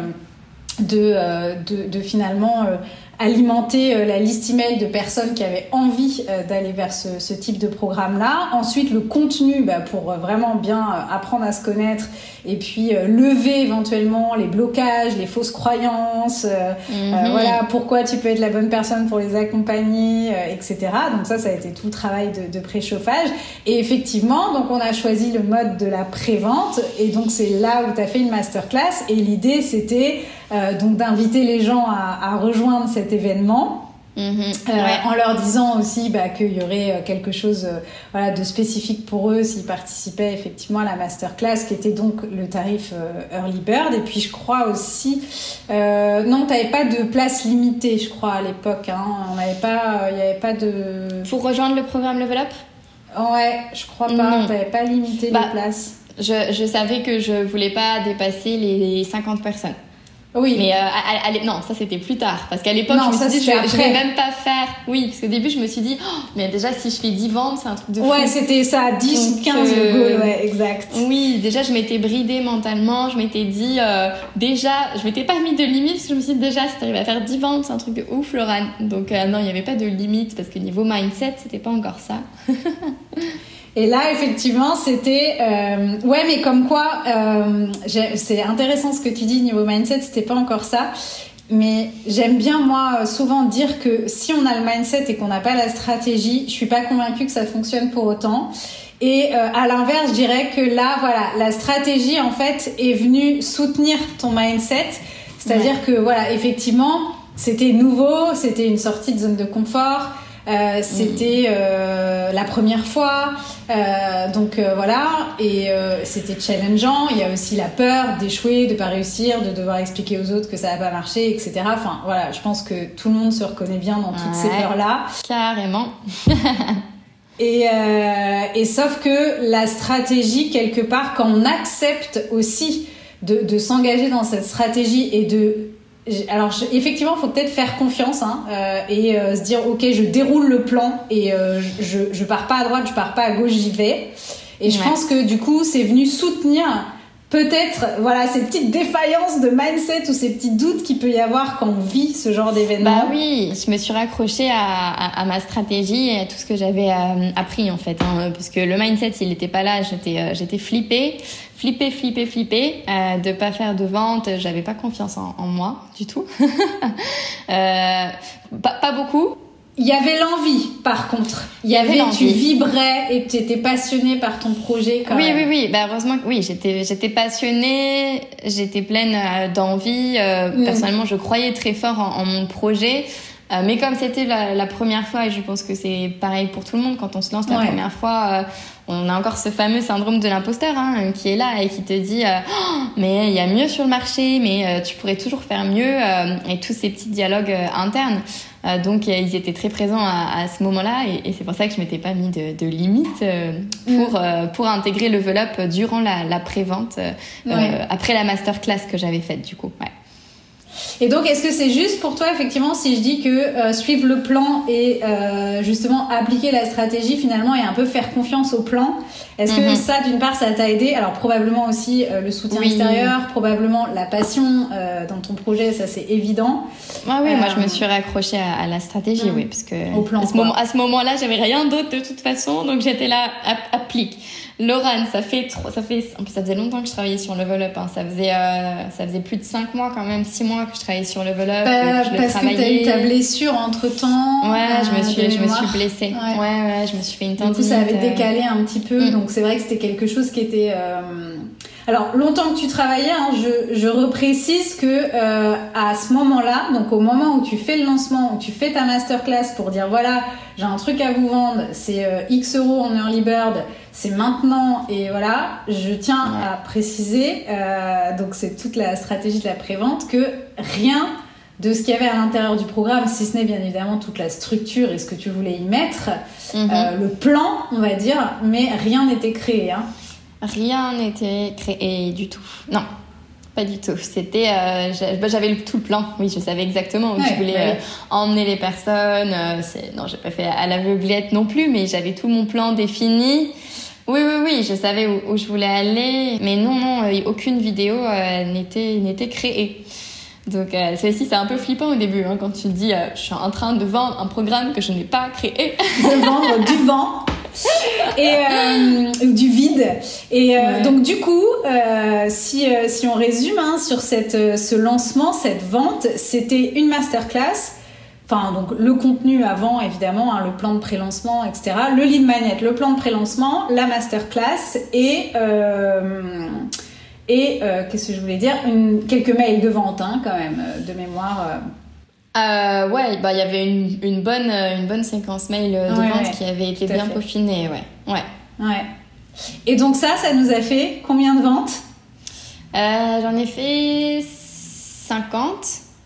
de, euh, de, de finalement euh, alimenter euh, la liste email de personnes qui avaient envie euh, d'aller vers ce, ce type de programme-là. Ensuite, le contenu bah, pour euh, vraiment bien euh, apprendre à se connaître et puis euh, lever éventuellement les blocages, les fausses croyances, euh, mm-hmm. euh, voilà, pourquoi tu peux être la bonne personne pour les accompagner, euh, et cetera. Donc ça, ça a été tout le travail de, de pré-chauffage. Et effectivement, donc on a choisi le mode de la pré-vente et donc c'est là où tu as fait une masterclass et l'idée, c'était euh, donc d'inviter les gens à, à rejoindre cet événement. Mmh, euh, ouais. En leur disant aussi bah, qu'il y aurait quelque chose euh, voilà, de spécifique pour eux s'ils participaient effectivement à la masterclass, qui était donc le tarif euh, Early Bird. Et puis je crois aussi euh, non, tu n'avais pas de place limitée, je crois, à l'époque, hein. On n'avait pas, il n'y avait pas de... Pour rejoindre le programme Level Up? Ouais, je crois pas, tu n'avais pas limité bah, les places. Je, je savais que je voulais pas dépasser les cinquante personnes. Oui. Mais euh, à, à, à, non, ça c'était plus tard. Parce qu'à l'époque, non, je me ça, suis dit, je, après. je vais même pas faire. Oui, parce qu'au début, je me suis dit, oh, mais déjà, si je fais dix ventes, c'est un truc de fou. Ouais, c'était ça, à dix ou quinze euh, le goal, ouais, exact. Oui, déjà, je m'étais bridée mentalement. Je m'étais dit, euh, déjà, je m'étais pas mis de limite, parce que je me suis dit, déjà, si t'arrives à faire dix ventes, c'est un truc de ouf, Laurane. Donc, euh, non, il n'y avait pas de limite, parce que niveau mindset, c'était pas encore ça. Et là, effectivement, c'était... Euh, ouais, mais comme quoi, euh, c'est intéressant ce que tu dis, niveau mindset, c'était pas encore ça. Mais j'aime bien, moi, souvent dire que si on a le mindset et qu'on n'a pas la stratégie, je suis pas convaincue que ça fonctionne pour autant. Et euh, à l'inverse, je dirais que là, voilà, la stratégie, en fait, est venue soutenir ton mindset. C'est-à-dire ouais. que, voilà, effectivement, c'était nouveau, c'était une sortie de zone de confort. Euh, c'était euh, la première fois, euh, donc euh, voilà, et euh, c'était challengeant. Il y a aussi la peur d'échouer, de pas réussir, de devoir expliquer aux autres que ça va pas marcher, et cetera. Enfin voilà, je pense que tout le monde se reconnaît bien dans toutes ouais, ces peurs-là. Carrément. et, euh, et sauf que la stratégie, quelque part, quand on accepte aussi de, de s'engager dans cette stratégie et de Alors, je, effectivement, il faut peut-être faire confiance hein, euh, et euh, se dire, ok, je déroule le plan et euh, je, je pars pas à droite, je pars pas à gauche, j'y vais. Et je ouais. pense que du coup, c'est venu soutenir peut-être voilà, ces petites défaillances de mindset ou ces petits doutes qu'il peut y avoir quand on vit ce genre d'événement. Bah oui, je me suis raccrochée à, à, à ma stratégie et à tout ce que j'avais euh, appris en fait. Hein, parce que le mindset, il n'était pas là, j'étais, euh, j'étais flippée. Flippée, flippée, flippée, euh, de pas faire de vente, j'avais pas confiance en, en moi du tout. euh, pas, pas beaucoup. Il y avait l'envie, par contre. Il y, il y avait, avait tu vibrais et tu étais passionnée par ton projet. Quand oui, même. oui, oui. Bah heureusement que oui, j'étais, j'étais passionnée, j'étais pleine d'envie. Euh, mmh. Personnellement, je croyais très fort en, en mon projet. Euh, mais comme c'était la, la première fois, et je pense que c'est pareil pour tout le monde, quand on se lance la ouais. première fois, euh, on a encore ce fameux syndrome de l'imposteur hein, qui est là et qui te dit euh, oh, mais il y a mieux sur le marché, mais euh, tu pourrais toujours faire mieux, euh, et tous ces petits dialogues euh, internes. Euh, donc euh, ils étaient très présents à, à ce moment-là, et, et c'est pour ça que je m'étais pas mis de, de limite euh, pour, mmh. euh, pour intégrer Level Up durant la, la pré-vente, euh, ouais. euh, après la masterclass que j'avais faite du coup. Ouais. Et donc, est-ce que c'est juste pour toi, effectivement, si je dis que euh, suivre le plan et euh, justement appliquer la stratégie, finalement, et un peu faire confiance au plan, est-ce mm-hmm. que ça, d'une part, ça t'a aidé? Alors, probablement aussi euh, le soutien oui. extérieur, probablement la passion euh, dans ton projet, ça c'est évident. Ah oui, euh, moi je me suis raccrochée à, à la stratégie, mmh. oui, parce que au plan, à, ce moment, à ce moment-là, j'avais rien d'autre de toute façon, donc j'étais là, applique. Laurane, ça fait trop, ça fait, en plus ça faisait longtemps que je travaillais sur Level Up, hein. ça faisait, euh, ça faisait plus de cinq mois quand même, six mois que je travaillais sur Level Up. Bah, que je parce travaillais. que t'as eu ta blessure entre temps. Ouais, euh, je me suis, je me suis blessée. Ouais. ouais, ouais, je me suis fait une tendinite. Du coup, ça avait décalé un petit peu, mmh. donc c'est vrai que c'était quelque chose qui était. Euh... Alors longtemps que tu travaillais, hein, je, je reprécise que euh, à ce moment-là, donc au moment où tu fais le lancement, où tu fais ta masterclass pour dire voilà, j'ai un truc à vous vendre, c'est euh, X euros en early bird, c'est maintenant et voilà, je tiens ouais. à préciser, euh, donc c'est toute la stratégie de la prévente, que rien de ce qu'il y avait à l'intérieur du programme, si ce n'est bien évidemment toute la structure et ce que tu voulais y mettre, mm-hmm. euh, le plan, on va dire, mais rien n'était créé, hein. Rien n'était créé du tout. Non, pas du tout. C'était, euh, j'avais tout le plan. Oui, je savais exactement où ouais, je voulais ouais. euh, emmener les personnes. Euh, c'est, non, j'ai pas fait à l'aveuglette non plus, mais j'avais tout mon plan défini. Oui, oui, oui, je savais où, où je voulais aller. Mais non, non, euh, aucune vidéo euh, n'était, n'était créée. Donc, euh, c'est aussi, c'est un peu flippant au début, hein, quand tu te dis, euh, je suis en train de vendre un programme que je n'ai pas créé. De vendre du vent. Et euh, du vide et euh, ouais. donc du coup euh, si, euh, si on résume hein, sur cette, euh, ce lancement, cette vente, c'était une masterclass, enfin donc le contenu avant évidemment, hein, le plan de pré-lancement, etc., le lead magnet, le plan de pré-lancement, la masterclass et euh, et euh, qu'est-ce que je voulais dire, une, quelques mails de vente hein, quand même de mémoire. euh, Euh, ouais, bah il y avait une, une bonne une bonne séquence mail de ouais, vente ouais, qui avait été bien peaufinée, ouais, ouais. Ouais. Et donc ça, ça nous a fait combien de ventes? euh, J'en ai fait cinquante.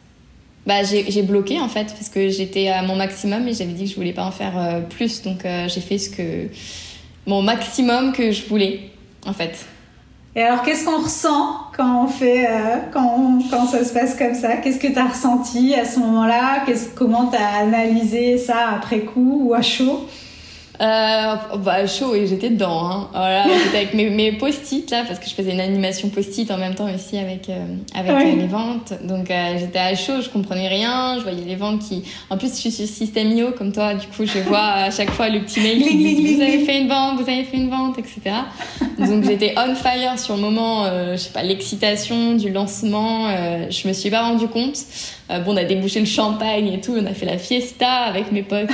Bah j'ai j'ai bloqué en fait parce que j'étais à mon maximum et j'avais dit que je voulais pas en faire euh, plus, donc euh, j'ai fait ce que mon maximum que je voulais en fait. Et alors qu'est-ce qu'on ressent quand on fait, euh, quand, on, quand ça se passe comme ça? Qu'est-ce que tu as ressenti à ce moment-là? Qu'est-ce, comment tu as analysé ça après coup ou à chaud? Euh, bah chaud et j'étais dedans hein. Voilà, j'étais avec mes, mes post-it là parce que je faisais une animation post-it en même temps aussi avec euh, avec ouais. euh, les ventes, donc euh, j'étais à chaud, je comprenais rien, je voyais les ventes qui, en plus je suis sur système I O comme toi, du coup je vois à chaque fois le petit mail qui dit vous avez fait une vente, vous avez fait une vente, etc. Donc j'étais on fire sur le moment, euh, je sais pas, l'excitation du lancement, euh, je me suis pas rendu compte. Euh, bon, on a débouché le champagne et tout, on a fait la fiesta avec mes potes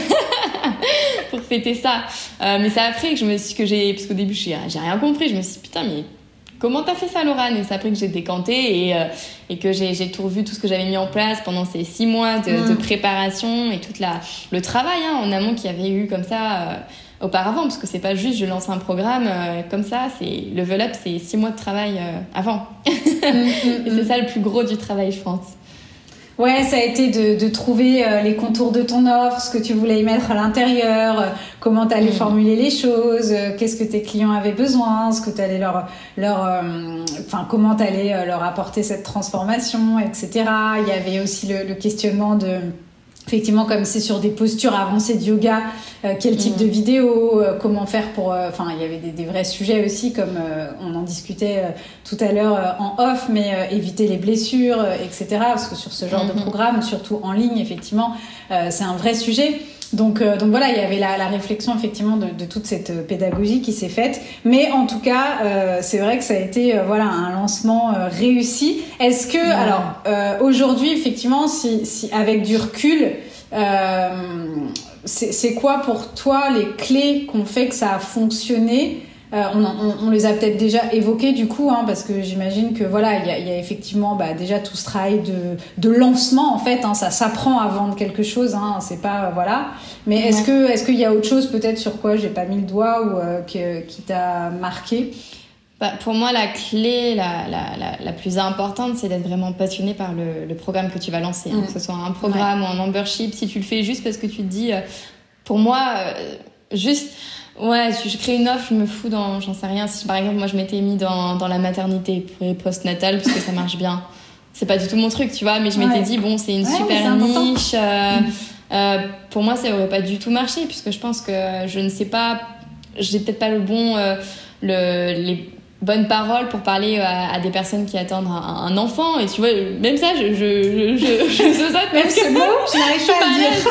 pour fêter ça. Euh, mais c'est après que je me suis, que j'ai, parce qu'au début j'ai, j'ai rien compris, je me suis dit putain mais comment t'as fait ça Laurane? Et c'est après que j'ai décanté et, euh, et que j'ai, j'ai tout revu, tout ce que j'avais mis en place pendant ces six mois de, mmh. de préparation et tout la, le travail hein, en amont qu'il y avait eu comme ça euh, auparavant, parce que c'est pas juste je lance un programme euh, comme ça, c'est Level Up, c'est six mois de travail euh, avant. Mmh, mmh, et c'est ça le plus gros du travail, je pense. Ouais, ça a été de, de trouver euh, les contours de ton offre, ce que tu voulais y mettre à l'intérieur, euh, comment tu allais mmh. formuler les choses, euh, qu'est-ce que tes clients avaient besoin, ce que tu allais leur, leur, enfin euh, comment tu allais euh, leur apporter cette transformation, et cetera. Il y avait aussi le, le questionnement de effectivement, comme c'est sur des postures avancées de yoga, euh, quel type mmh. de vidéo, euh, comment faire pour... Enfin, euh, il y avait des, des vrais sujets aussi, comme euh, on en discutait euh, tout à l'heure euh, en off, mais euh, éviter les blessures, euh, et cetera. Parce que sur ce genre mmh. de programme, surtout en ligne, effectivement, euh, c'est un vrai sujet. Donc, euh, donc voilà, il y avait la, la réflexion effectivement de, de toute cette pédagogie qui s'est faite. Mais en tout cas, euh, c'est vrai que ça a été euh, voilà un lancement euh, réussi. Est-ce que, ouais. alors euh, aujourd'hui, effectivement, si, si avec du recul, euh, c'est, c'est quoi pour toi les clés qu'on fait que ça a fonctionné? Euh, on, on, on les a peut-être déjà évoquées du coup, hein, parce que j'imagine que voilà, il y a, il y a effectivement bah, déjà tout ce travail de, de lancement en fait, hein, ça s'apprend à vendre quelque chose, hein, c'est pas euh, voilà. Mais ouais. est-ce que est-ce qu'il y a autre chose peut-être sur quoi j'ai pas mis le doigt ou euh, que, qui t'a marqué? Bah, pour moi, la clé la, la, la, la plus importante, c'est d'être vraiment passionné par le, le programme que tu vas lancer, hein, mmh. que ce soit un programme ouais. ou un membership. Si tu le fais juste parce que tu te dis, euh, pour moi, euh, juste ouais, si je crée une offre, je me fous dans, j'en sais rien. Si par exemple, moi je m'étais mis dans, dans la maternité post-natale parce que ça marche bien. C'est pas du tout mon truc, tu vois, mais je m'étais ouais. dit, bon, c'est une ouais, super niche. Euh, mmh. euh, pour moi, ça aurait pas du tout marché puisque je pense que je ne sais pas, j'ai peut-être pas le bon, euh, le, les bonnes paroles pour parler à, à des personnes qui attendent un, un enfant. Et tu vois, même ça, je, je, je, je, je saute même ce mot, je n'arrive pas à le dire.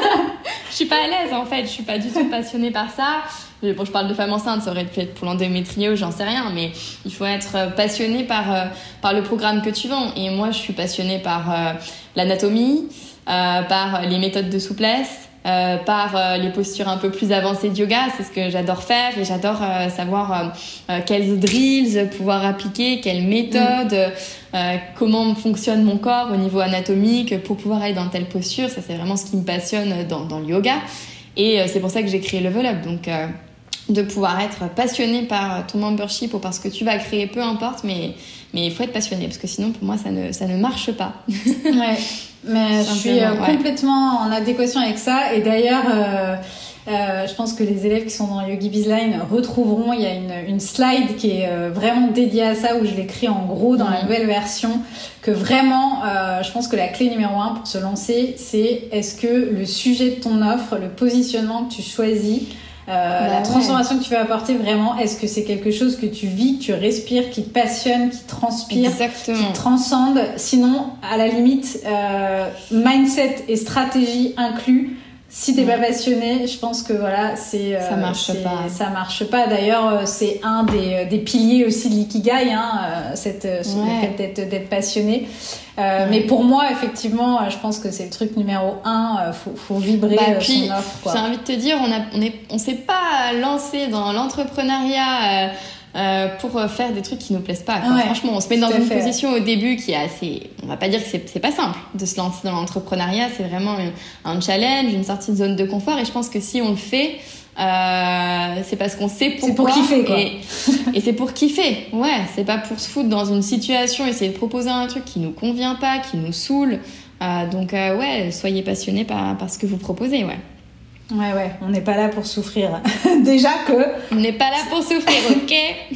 Je suis pas à l'aise en fait, je suis pas du tout passionnée par ça. Bon, je parle de femme enceinte, ça aurait pu être pour l'endométriose, j'en sais rien, mais il faut être passionné par, euh, par le programme que tu vends. Et moi, je suis passionnée par euh, l'anatomie, euh, par les méthodes de souplesse, euh, par euh, les postures un peu plus avancées de yoga. C'est ce que j'adore faire et j'adore euh, savoir euh, quels drills pouvoir appliquer, quelles méthodes, mmh. euh, comment fonctionne mon corps au niveau anatomique pour pouvoir aller dans telle posture. Ça, c'est vraiment ce qui me passionne dans, dans le yoga. Et euh, c'est pour ça que j'ai créé Level Up. Donc, euh, de pouvoir être passionné par ton membership ou par ce que tu vas créer, peu importe, mais mais il faut être passionné parce que sinon, pour moi, ça ne, ça ne marche pas. Ouais, mais je suis euh, ouais. complètement en adéquation avec ça. Et d'ailleurs, euh, euh, je pense que les élèves qui sont dans Yogi Bizline retrouveront, il y a une, une slide qui est euh, vraiment dédiée à ça, où je l'écris en gros dans mmh. la nouvelle version, que vraiment, euh, je pense que la clé numéro un pour se lancer, c'est est-ce que le sujet de ton offre, le positionnement que tu choisis, Euh, bah la transformation ouais. que tu veux apporter vraiment, est-ce que c'est quelque chose que tu vis, que tu respires, qui te passionne, qui te transpire, Exactement. qui te transcende? Sinon, à la limite, euh, mindset et stratégie inclus, si t'es ouais. pas passionné, je pense que voilà, c'est euh, ça marche c'est, pas. Ça marche pas. D'ailleurs, c'est un des, des piliers aussi de l'ikigai, hein, cette, ouais. le fait d'être, d'être passionné. Euh, ouais. Mais pour moi, effectivement, je pense que c'est le truc numéro un. Euh, faut, faut vibrer bah, puis, son offre, quoi. J'ai envie de te dire, on a, on est, on s'est pas lancé dans l'entrepreneuriat. Euh, Euh, pour faire des trucs qui nous plaisent pas, quoi. Ouais, franchement, on se met dans une fait. position au début qui est assez, on va pas dire que c'est, c'est pas simple de se lancer dans l'entrepreneuriat, c'est vraiment un, un challenge, une sortie de zone de confort, et je pense que si on le fait, euh, c'est parce qu'on sait pourquoi. C'est pour kiffer, quoi. Et, et c'est pour kiffer, ouais, c'est pas pour se foutre dans une situation, essayer de proposer un truc qui nous convient pas, qui nous saoule, euh, donc euh, ouais, soyez passionnés par, par ce que vous proposez, ouais. Ouais, ouais, on n'est pas là pour souffrir. Déjà que... On n'est pas là pour souffrir, ok.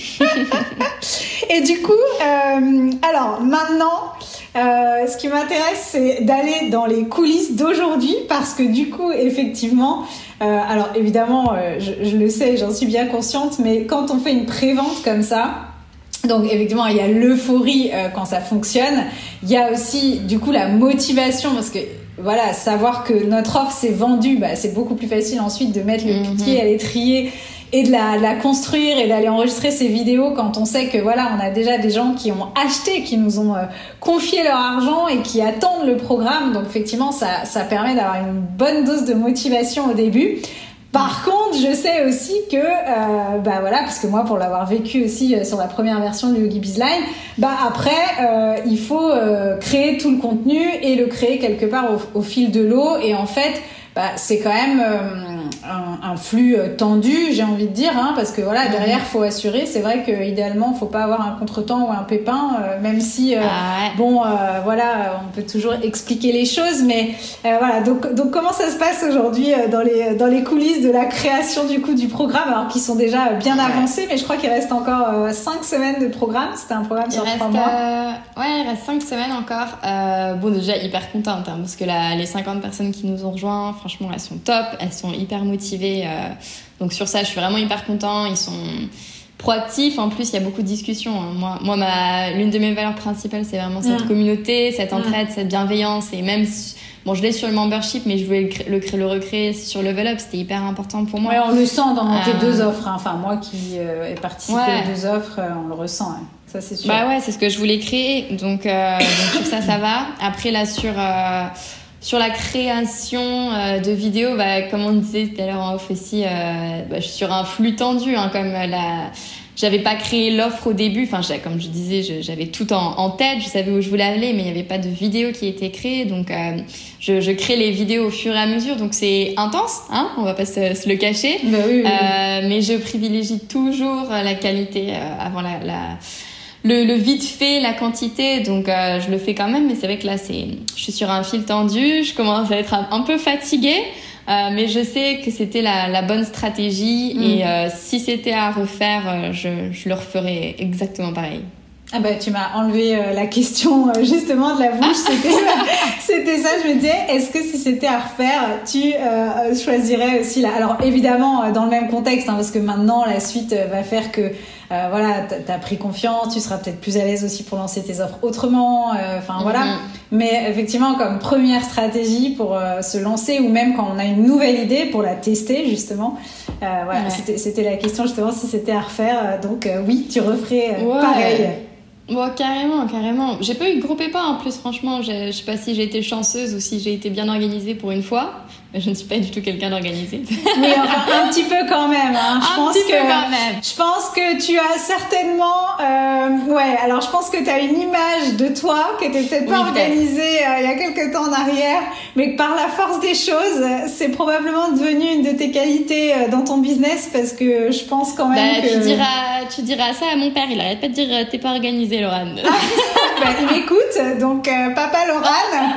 Et du coup, euh, alors maintenant, euh, ce qui m'intéresse, c'est d'aller dans les coulisses d'aujourd'hui, parce que du coup, effectivement, euh, alors évidemment, euh, je, je le sais, j'en suis bien consciente, mais quand on fait une pré-vente comme ça, donc effectivement, il y a l'euphorie euh, quand ça fonctionne, il y a aussi du coup la motivation, parce que voilà, savoir que notre offre s'est vendue, bah, c'est beaucoup plus facile ensuite de mettre le mm-hmm. pied à l'étrier et de la, de la construire et d'aller enregistrer ces vidéos quand on sait que voilà, on a déjà des gens qui ont acheté, qui nous ont euh, confié leur argent et qui attendent le programme. Donc effectivement, ça, ça permet d'avoir une bonne dose de motivation au début. Par contre, je sais aussi que, euh, bah voilà, parce que moi, pour l'avoir vécu aussi euh, sur la première version de Yogi Bizline, bah après, euh, il faut euh, créer tout le contenu et le créer quelque part au, au fil de l'eau. Et en fait, bah c'est quand même euh, un, un flux tendu, j'ai envie de dire, hein, parce que voilà, derrière, faut assurer. C'est vrai que idéalement, faut pas avoir un contretemps ou un pépin, euh, même si, euh, ah ouais. bon, euh, voilà, on peut toujours expliquer les choses, mais euh, voilà. Donc, donc, comment ça se passe aujourd'hui euh, dans les dans les coulisses de la création du coup du programme, alors qu'ils sont déjà bien ouais. avancés, mais je crois qu'il reste encore euh, cinq semaines de programme. C'était un programme sur trois mois. Euh, ouais, il reste cinq semaines encore. Euh, bon, déjà hyper contente, hein, parce que la, les cinquante personnes qui nous ont rejoints, franchement, elles sont top, elles sont hyper motivées. Euh, donc sur ça, je suis vraiment hyper contente. Ils sont proactifs. En plus, il y a beaucoup de discussions. Hein. Moi, moi ma, l'une de mes valeurs principales, c'est vraiment cette mmh. communauté, cette entraide, mmh. cette bienveillance. Et même, bon, je l'ai sur le membership, mais je voulais le, le, le recréer sur Level Up. C'était hyper important pour moi. Ouais, on le sent dans euh... tes deux offres. Hein. Enfin, moi qui euh, ai participé ouais. aux deux offres, euh, on le ressent. Hein. Ça, c'est sûr. Bah ouais, c'est ce que je voulais créer. Donc, euh, donc sur ça, ça va. Après, là, sur... Euh, Sur la création euh, de vidéos, bah, comme on disait tout à l'heure en off aussi, euh, bah, je suis sur un flux tendu, hein, comme la... J'avais pas créé l'offre au début, enfin, comme je disais, je, j'avais tout en, en tête, je savais où je voulais aller, mais il n'y avait pas de vidéo qui était créée, donc euh, je, je crée les vidéos au fur et à mesure, donc c'est intense, hein, on va pas se, se le cacher, bah oui, oui, oui. Euh, mais je privilégie toujours la qualité euh, avant la... la Le, le vite fait, la quantité, donc euh, je le fais quand même, mais c'est vrai que là, c'est, je suis sur un fil tendu, je commence à être un, un peu fatiguée, euh, mais je sais que c'était la, la bonne stratégie mmh. et euh, si c'était à refaire, euh, je, je le referais exactement pareil. Ah bah tu m'as enlevé euh, la question euh, justement de la bouche, c'était, c'était ça, je me disais, est-ce que si c'était à refaire, tu euh, choisirais aussi là. Alors évidemment euh, dans le même contexte, hein, parce que maintenant la suite euh, va faire que euh, voilà, t'as pris confiance, tu seras peut-être plus à l'aise aussi pour lancer tes offres autrement, enfin euh, voilà. Mm-hmm. Mais effectivement comme première stratégie pour euh, se lancer ou même quand on a une nouvelle idée pour la tester justement, euh, voilà, ouais. c'était, c'était la question justement si c'était à refaire, donc euh, oui, tu referais euh, ouais. pareil. Bon, carrément, carrément. J'ai pas eu de gros pépins en plus, franchement. Je, je sais pas si j'ai été chanceuse ou si j'ai été bien organisée pour une fois. Mais je ne suis pas du tout quelqu'un d'organisé. Oui, enfin, un petit peu quand même. Hein. Je un pense petit que, peu quand même. Je pense que tu as certainement... Euh, ouais, alors je pense que tu as une image de toi qui était peut-être pas oui, organisée euh, il y a quelques temps en arrière, mais que par la force des choses, c'est probablement devenu une de tes qualités euh, dans ton business parce que je pense quand même bah, que... Tu diras, tu diras ça à mon père, il arrête pas de dire « t'es pas organisée, Laurane ». Bah, il m'écoute, donc euh, papa Laurane,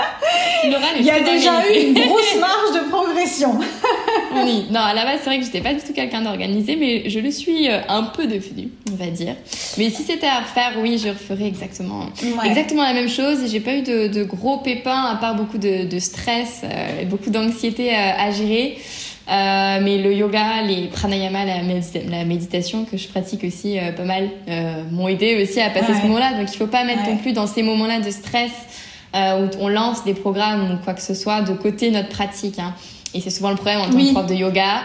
Laurane il y a déjà eu une grosse marge de progression. Oui, non, à la base, c'est vrai que j'étais pas du tout quelqu'un d'organisé, mais je le suis un peu devenu, on va dire. Mais si c'était à refaire, oui, je referais exactement, ouais. exactement la même chose. Et j'ai pas eu de, de gros pépins, à part beaucoup de, de stress euh, et beaucoup d'anxiété à, à gérer. Euh, mais le yoga, les pranayama, la, médita- la méditation que je pratique aussi euh, pas mal, euh, m'ont aidé aussi à passer ouais. ce moment-là. Donc il faut pas mettre ouais. non plus dans ces moments-là de stress euh, où on lance des programmes ou quoi que ce soit de côté notre pratique. Hein. Et c'est souvent le problème en tant oui. que prof de yoga.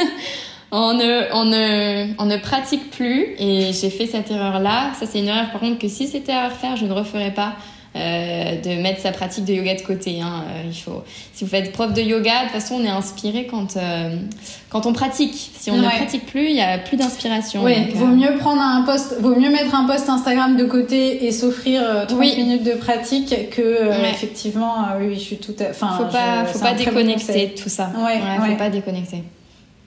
on, ne, on, ne, on ne pratique plus et j'ai fait cette erreur-là. Ça, c'est une erreur par contre que si c'était à refaire, je ne referais pas. Euh, de mettre sa pratique de yoga de côté. Hein. Euh, il faut, si vous faites prof de yoga, de toute façon, on est inspiré quand, euh, quand on pratique. Si on ouais. ne pratique plus, il n'y a plus d'inspiration. Oui, donc, vaut euh... mieux prendre un post, vaut mieux mettre un post Instagram de côté et s'offrir euh, trente oui. minutes de pratique que euh, ouais. effectivement, euh, oui, je suis tout à... Enfin, faut pas, je, faut pas déconnecter tout ça. Ouais, ouais, ouais. Faut pas déconnecter.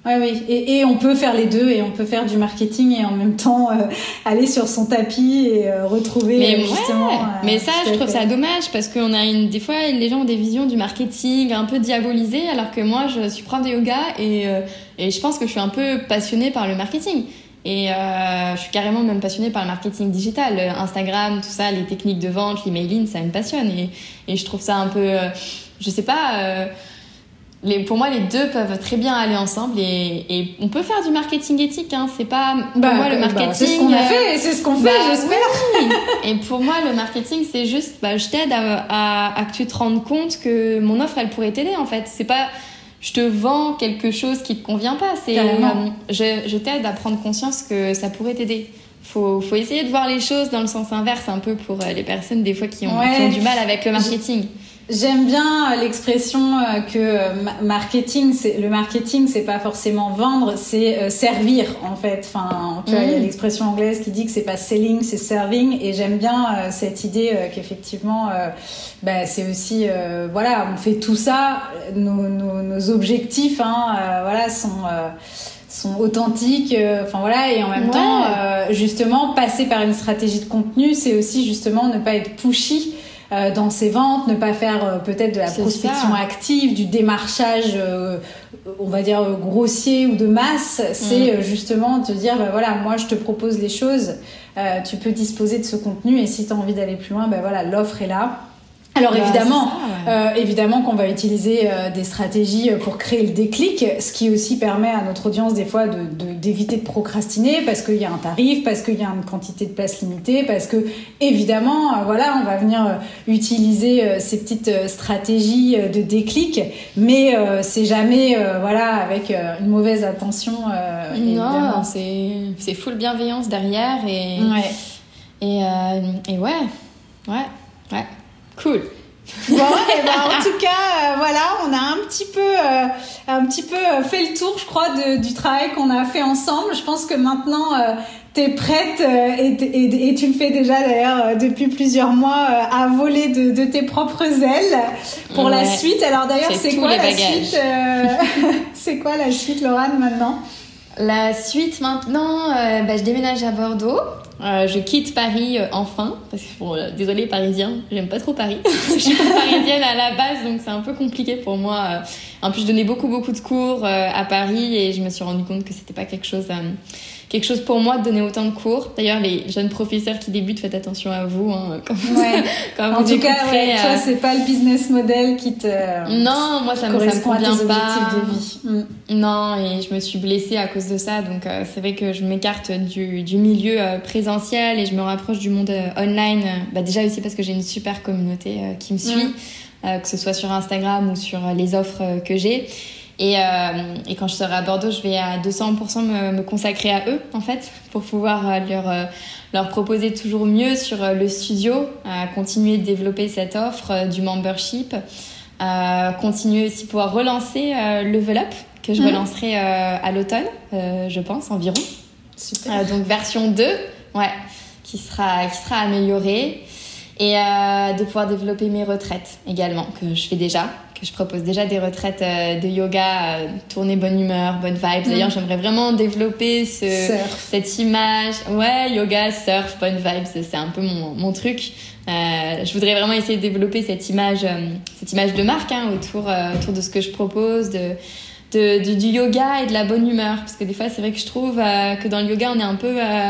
Ouais, oui, et, et on peut faire les deux, et on peut faire du marketing et en même temps euh, aller sur son tapis et euh, retrouver mais euh, justement. Ouais. Euh, mais ça, je trouve fait. ça dommage parce qu'on a une, des fois, les gens ont des visions du marketing un peu diabolisées, alors que moi, je suis prof de yoga et euh, et je pense que je suis un peu passionnée par le marketing. Et euh, je suis carrément même passionnée par le marketing digital, Instagram, tout ça, les techniques de vente, l'emailing, ça me passionne. Et, et je trouve ça un peu, euh, je sais pas. Euh, Les, pour moi, les deux peuvent très bien aller ensemble et, et on peut faire du marketing éthique. Hein. C'est pas pour bah, moi le marketing. Bah, c'est ce qu'on a fait, et c'est ce qu'on bah, fait, j'espère. Oui. Et pour moi, le marketing, c'est juste, bah, je t'aide à, à, à que tu te rendes compte que mon offre, elle pourrait t'aider. En fait, c'est pas, je te vends quelque chose qui te convient pas. C'est, euh, je, je t'aide à prendre conscience que ça pourrait t'aider. Faut, faut essayer de voir les choses dans le sens inverse, un peu pour les personnes des fois qui ont, ouais. qui ont du mal avec le marketing. Je... J'aime bien l'expression que marketing, c'est, le marketing, c'est pas forcément vendre, c'est euh, servir, en fait. Enfin, tu vois, il mmh. y a l'expression anglaise qui dit que c'est pas selling, c'est serving. Et j'aime bien euh, cette idée euh, qu'effectivement, euh, bah, c'est aussi, euh, voilà, on fait tout ça, nos, nos, nos objectifs, hein, euh, voilà, sont, euh, sont authentiques, enfin euh, voilà, et en même ouais. temps, euh, justement, passer par une stratégie de contenu, c'est aussi justement ne pas être pushy Euh, dans ses ventes, ne pas faire euh, peut-être de la c'est prospection ça. active, du démarchage, euh, on va dire euh, grossier ou de masse. C'est mmh. euh, justement te dire, bah, voilà, moi je te propose les choses, euh, tu peux disposer de ce contenu et si tu as envie d'aller plus loin, bah, voilà, l'offre est là. Alors bah, évidemment, ça, ouais. euh, évidemment qu'on va utiliser euh, des stratégies pour créer le déclic, ce qui aussi permet à notre audience des fois de, de, d'éviter de procrastiner parce qu'il y a un tarif, parce qu'il y a une quantité de places limitée, parce que évidemment, euh, voilà, on va venir euh, utiliser euh, ces petites euh, stratégies euh, de déclic, mais euh, c'est jamais, euh, voilà, avec euh, une mauvaise intention. Euh, non, évidemment. c'est c'est full bienveillance derrière et ouais. et euh, et ouais, ouais, ouais. Cool. Bon, et ben en tout cas, euh, voilà, on a un petit peu, euh, un petit peu fait le tour, je crois, de, du travail qu'on a fait ensemble. Je pense que maintenant, euh, t'es prête euh, et, et, et tu le fais déjà d'ailleurs euh, depuis plusieurs mois euh, à voler de, de tes propres ailes pour ouais. la suite. Alors d'ailleurs, c'est, c'est quoi la bagages. suite euh, C'est quoi la suite, Laurane, maintenant? La suite maintenant, euh, bah, je déménage à Bordeaux. Euh, je quitte Paris euh, enfin, parce que bon, euh, désolé Parisien, j'aime pas trop Paris. Je suis pas parisienne à la base, donc c'est un peu compliqué pour moi. Euh, en plus, je donnais beaucoup beaucoup de cours euh, à Paris et je me suis rendu compte que c'était pas quelque chose, euh, quelque chose pour moi de donner autant de cours. D'ailleurs, les jeunes professeurs qui débutent, faites attention à vous. Hein, quand ouais. quand en vous tout cas, ouais, euh... toi, c'est pas le business model qui te non, moi ça me ça me convient pas. De vie. Mm. Non, et je me suis blessée à cause de ça, donc euh, c'est vrai que je m'écarte du du milieu euh, présentiel et je me rapproche du monde euh, online. Bah déjà aussi parce que j'ai une super communauté euh, qui me suit, mm. euh, que ce soit sur Instagram ou sur les offres euh, que j'ai. Et, euh, et quand je serai à Bordeaux, je vais à deux cents pour cent me, me consacrer à eux, en fait, pour pouvoir euh, leur, euh, leur proposer toujours mieux sur euh, le studio, à continuer de développer cette offre euh, du membership, euh, continuer aussi pouvoir relancer euh, Level Up, que je mmh. relancerai euh, à l'automne, euh, je pense, environ. Super. Euh, donc version deux, ouais, qui sera, qui sera améliorée. Et euh, de pouvoir développer mes retraites également, que je fais déjà, que je propose déjà des retraites euh, de yoga, euh, tournée bonne humeur, bonne vibes. D'ailleurs, mmh. j'aimerais vraiment développer ce, cette image. Ouais, yoga, surf, bonne vibes, c'est un peu mon, mon truc. Euh, je voudrais vraiment essayer de développer cette image, euh, cette image de marque hein, autour, euh, autour de ce que je propose, de, de, de, du yoga et de la bonne humeur. Parce que des fois, c'est vrai que je trouve euh, que dans le yoga, on est un peu... Euh,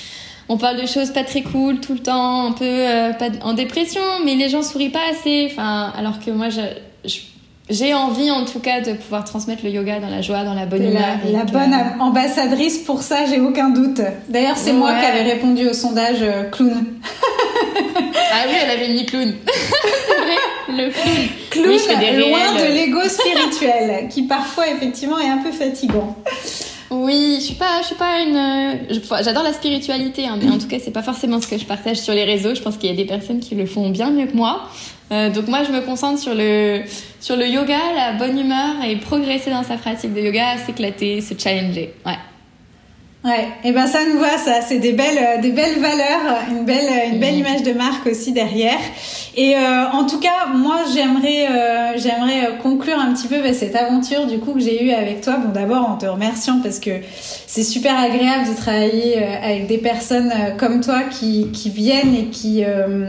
on parle de choses pas très cool tout le temps, un peu euh, pas en dépression, mais les gens sourient pas assez. Enfin, alors que moi, je, je, j'ai envie en tout cas de pouvoir transmettre le yoga dans la joie, dans la bonne humeur. La, la bonne que... ambassadrice pour ça, j'ai aucun doute. D'ailleurs, c'est ouais. moi qui avais répondu au sondage euh, clown. Ah oui, elle avait mis clown. C'est vrai, le clown. Clown, oui, je fais des loin réels. de l'ego spirituel, qui parfois effectivement est un peu fatigant. Oui, je suis pas, je suis pas une. Je, j'adore la spiritualité, hein, mais en tout cas, c'est pas forcément ce que je partage sur les réseaux. Je pense qu'il y a des personnes qui le font bien mieux que moi. Euh, donc moi, je me concentre sur le sur le yoga, la bonne humeur et progresser dans sa pratique de yoga, s'éclater, se challenger. Ouais. Ouais, et ben ça nous va, ça, c'est des belles, des belles valeurs, une belle, une belle image de marque aussi derrière. Et euh, en tout cas, moi, j'aimerais, euh, j'aimerais conclure un petit peu bah, cette aventure du coup que j'ai eue avec toi. Bon, d'abord en te remerciant parce que c'est super agréable de travailler euh, avec des personnes euh, comme toi qui, qui viennent et qui... Euh,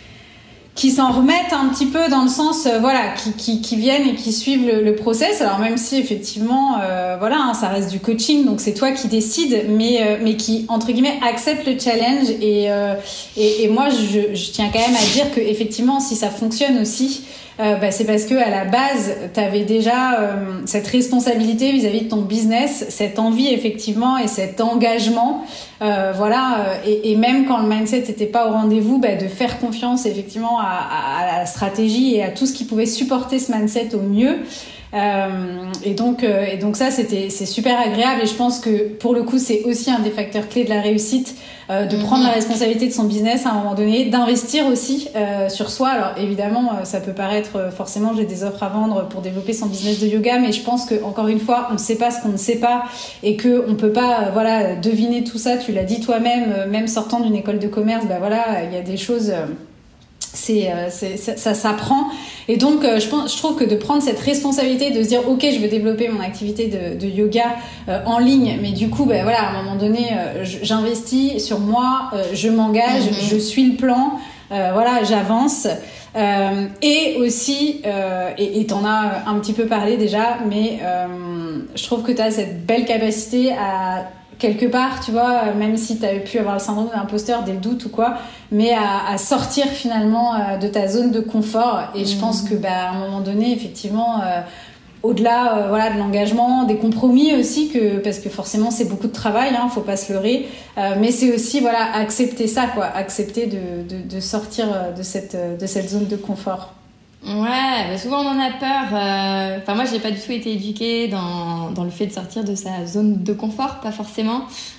qui s'en remettent un petit peu dans le sens, euh, voilà, qui, qui, qui viennent et qui suivent le, le process. Alors même si effectivement, euh, voilà, hein, ça reste du coaching, donc c'est toi qui décides, mais euh, mais qui entre guillemets accepte le challenge. Et euh, et, et moi, je, je tiens quand même à dire que effectivement, si ça fonctionne aussi, euh, bah, c'est parce que à la base, t'avais déjà euh, cette responsabilité vis-à-vis de ton business, cette envie effectivement et cet engagement. Euh, voilà, et, et même quand le mindset n'était pas au rendez-vous, bah, de faire confiance effectivement à, à, à la stratégie et à tout ce qui pouvait supporter ce mindset au mieux. Euh, et donc, euh, et donc ça, c'était, c'est super agréable. Et je pense que pour le coup, c'est aussi un des facteurs clés de la réussite, euh, de prendre la responsabilité de son business à un moment donné, d'investir aussi euh, sur soi. Alors évidemment, euh, ça peut paraître euh, forcément, j'ai des offres à vendre pour développer son business de yoga, mais je pense que encore une fois, on ne sait pas ce qu'on ne sait pas et que on peut pas, euh, voilà, deviner tout ça. Tu l'as dit toi-même, euh, même sortant d'une école de commerce, bah voilà, il y a des choses. Euh, C'est, euh, c'est, ça, ça s'apprend. Et donc, euh, je, pense, je trouve que de prendre cette responsabilité, de se dire, ok, je veux développer mon activité de, de yoga euh, en ligne, mais du coup, ben voilà, à un moment donné, euh, j'investis sur moi, euh, je m'engage, mm-hmm. je suis le plan, euh, voilà, j'avance. Euh, et aussi, euh, et, et t'en as un petit peu parlé déjà, mais euh, je trouve que t'as cette belle capacité à quelque part, tu vois, même si tu avais pu avoir le syndrome de l'imposteur, des doutes ou quoi, mais à, à sortir finalement euh, de ta zone de confort. Et mmh. je pense que, bah, à un moment donné, effectivement, euh, au-delà euh, voilà, de l'engagement, des compromis aussi, que, parce que forcément, c'est beaucoup de travail, hein, faut pas se leurrer, euh, mais c'est aussi, voilà, accepter ça, quoi, accepter de, de, de sortir de cette, de cette zone de confort. Ouais, bah souvent on en a peur. Euh... Enfin, moi, j'ai pas du tout été éduquée dans, dans le fait de sortir de sa zone de confort, pas forcément.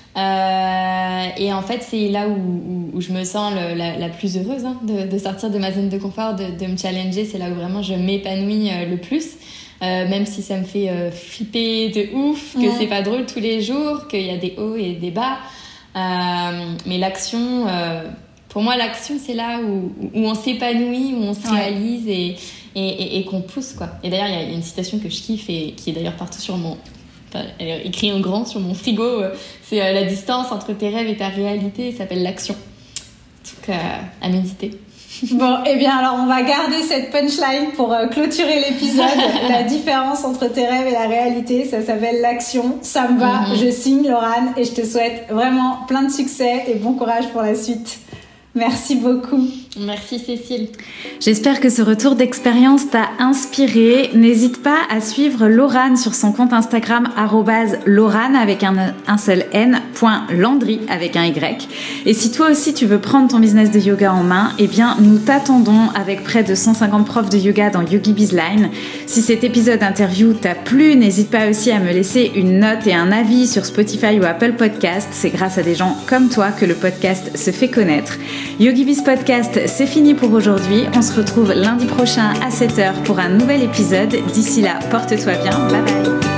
Euh... Et en fait, c'est là où, où, où je me sens le, la, la plus heureuse, hein, de, de sortir de ma zone de confort, de, de me challenger. C'est là où vraiment je m'épanouis euh, le plus. Euh, même si ça me fait euh, flipper de ouf, que ouais. c'est pas drôle tous les jours, qu'il y a des hauts et des bas. Euh... Mais l'action... Euh... Pour moi, l'action, c'est là où, où on s'épanouit, où on se ouais. réalise et, et, et, et qu'on pousse, quoi. Et d'ailleurs, il y a une citation que je kiffe et qui est d'ailleurs partout sur mon... Enfin, elle est écrite en grand sur mon frigo. C'est euh, « La distance entre tes rêves et ta réalité », ça s'appelle l'action. Donc, euh, à méditer. Bon, eh bien, alors, on va garder cette punchline pour euh, clôturer l'épisode. La différence entre tes rêves et la réalité, ça s'appelle l'action. Ça me va, mm-hmm. je signe, Laurane, et je te souhaite vraiment plein de succès et bon courage pour la suite. Merci beaucoup. Merci Cécile. J'espère que ce retour d'expérience t'a inspiré. N'hésite pas à suivre Laurane sur son compte Instagram arobase Laurane avec un, un seul N, point Landry avec un Y. Et si toi aussi tu veux prendre ton business de yoga en main, eh bien nous t'attendons avec près de cent cinquante profs de yoga dans Yogi Bizline. Si cet épisode interview t'a plu, n'hésite pas aussi à me laisser une note et un avis sur Spotify ou Apple Podcast. C'est grâce à des gens comme toi que le podcast se fait connaître. Yogi Biz Podcast, c'est fini pour aujourd'hui. On se retrouve lundi prochain à sept heures pour un nouvel épisode. D'ici là, porte-toi bien. Bye bye.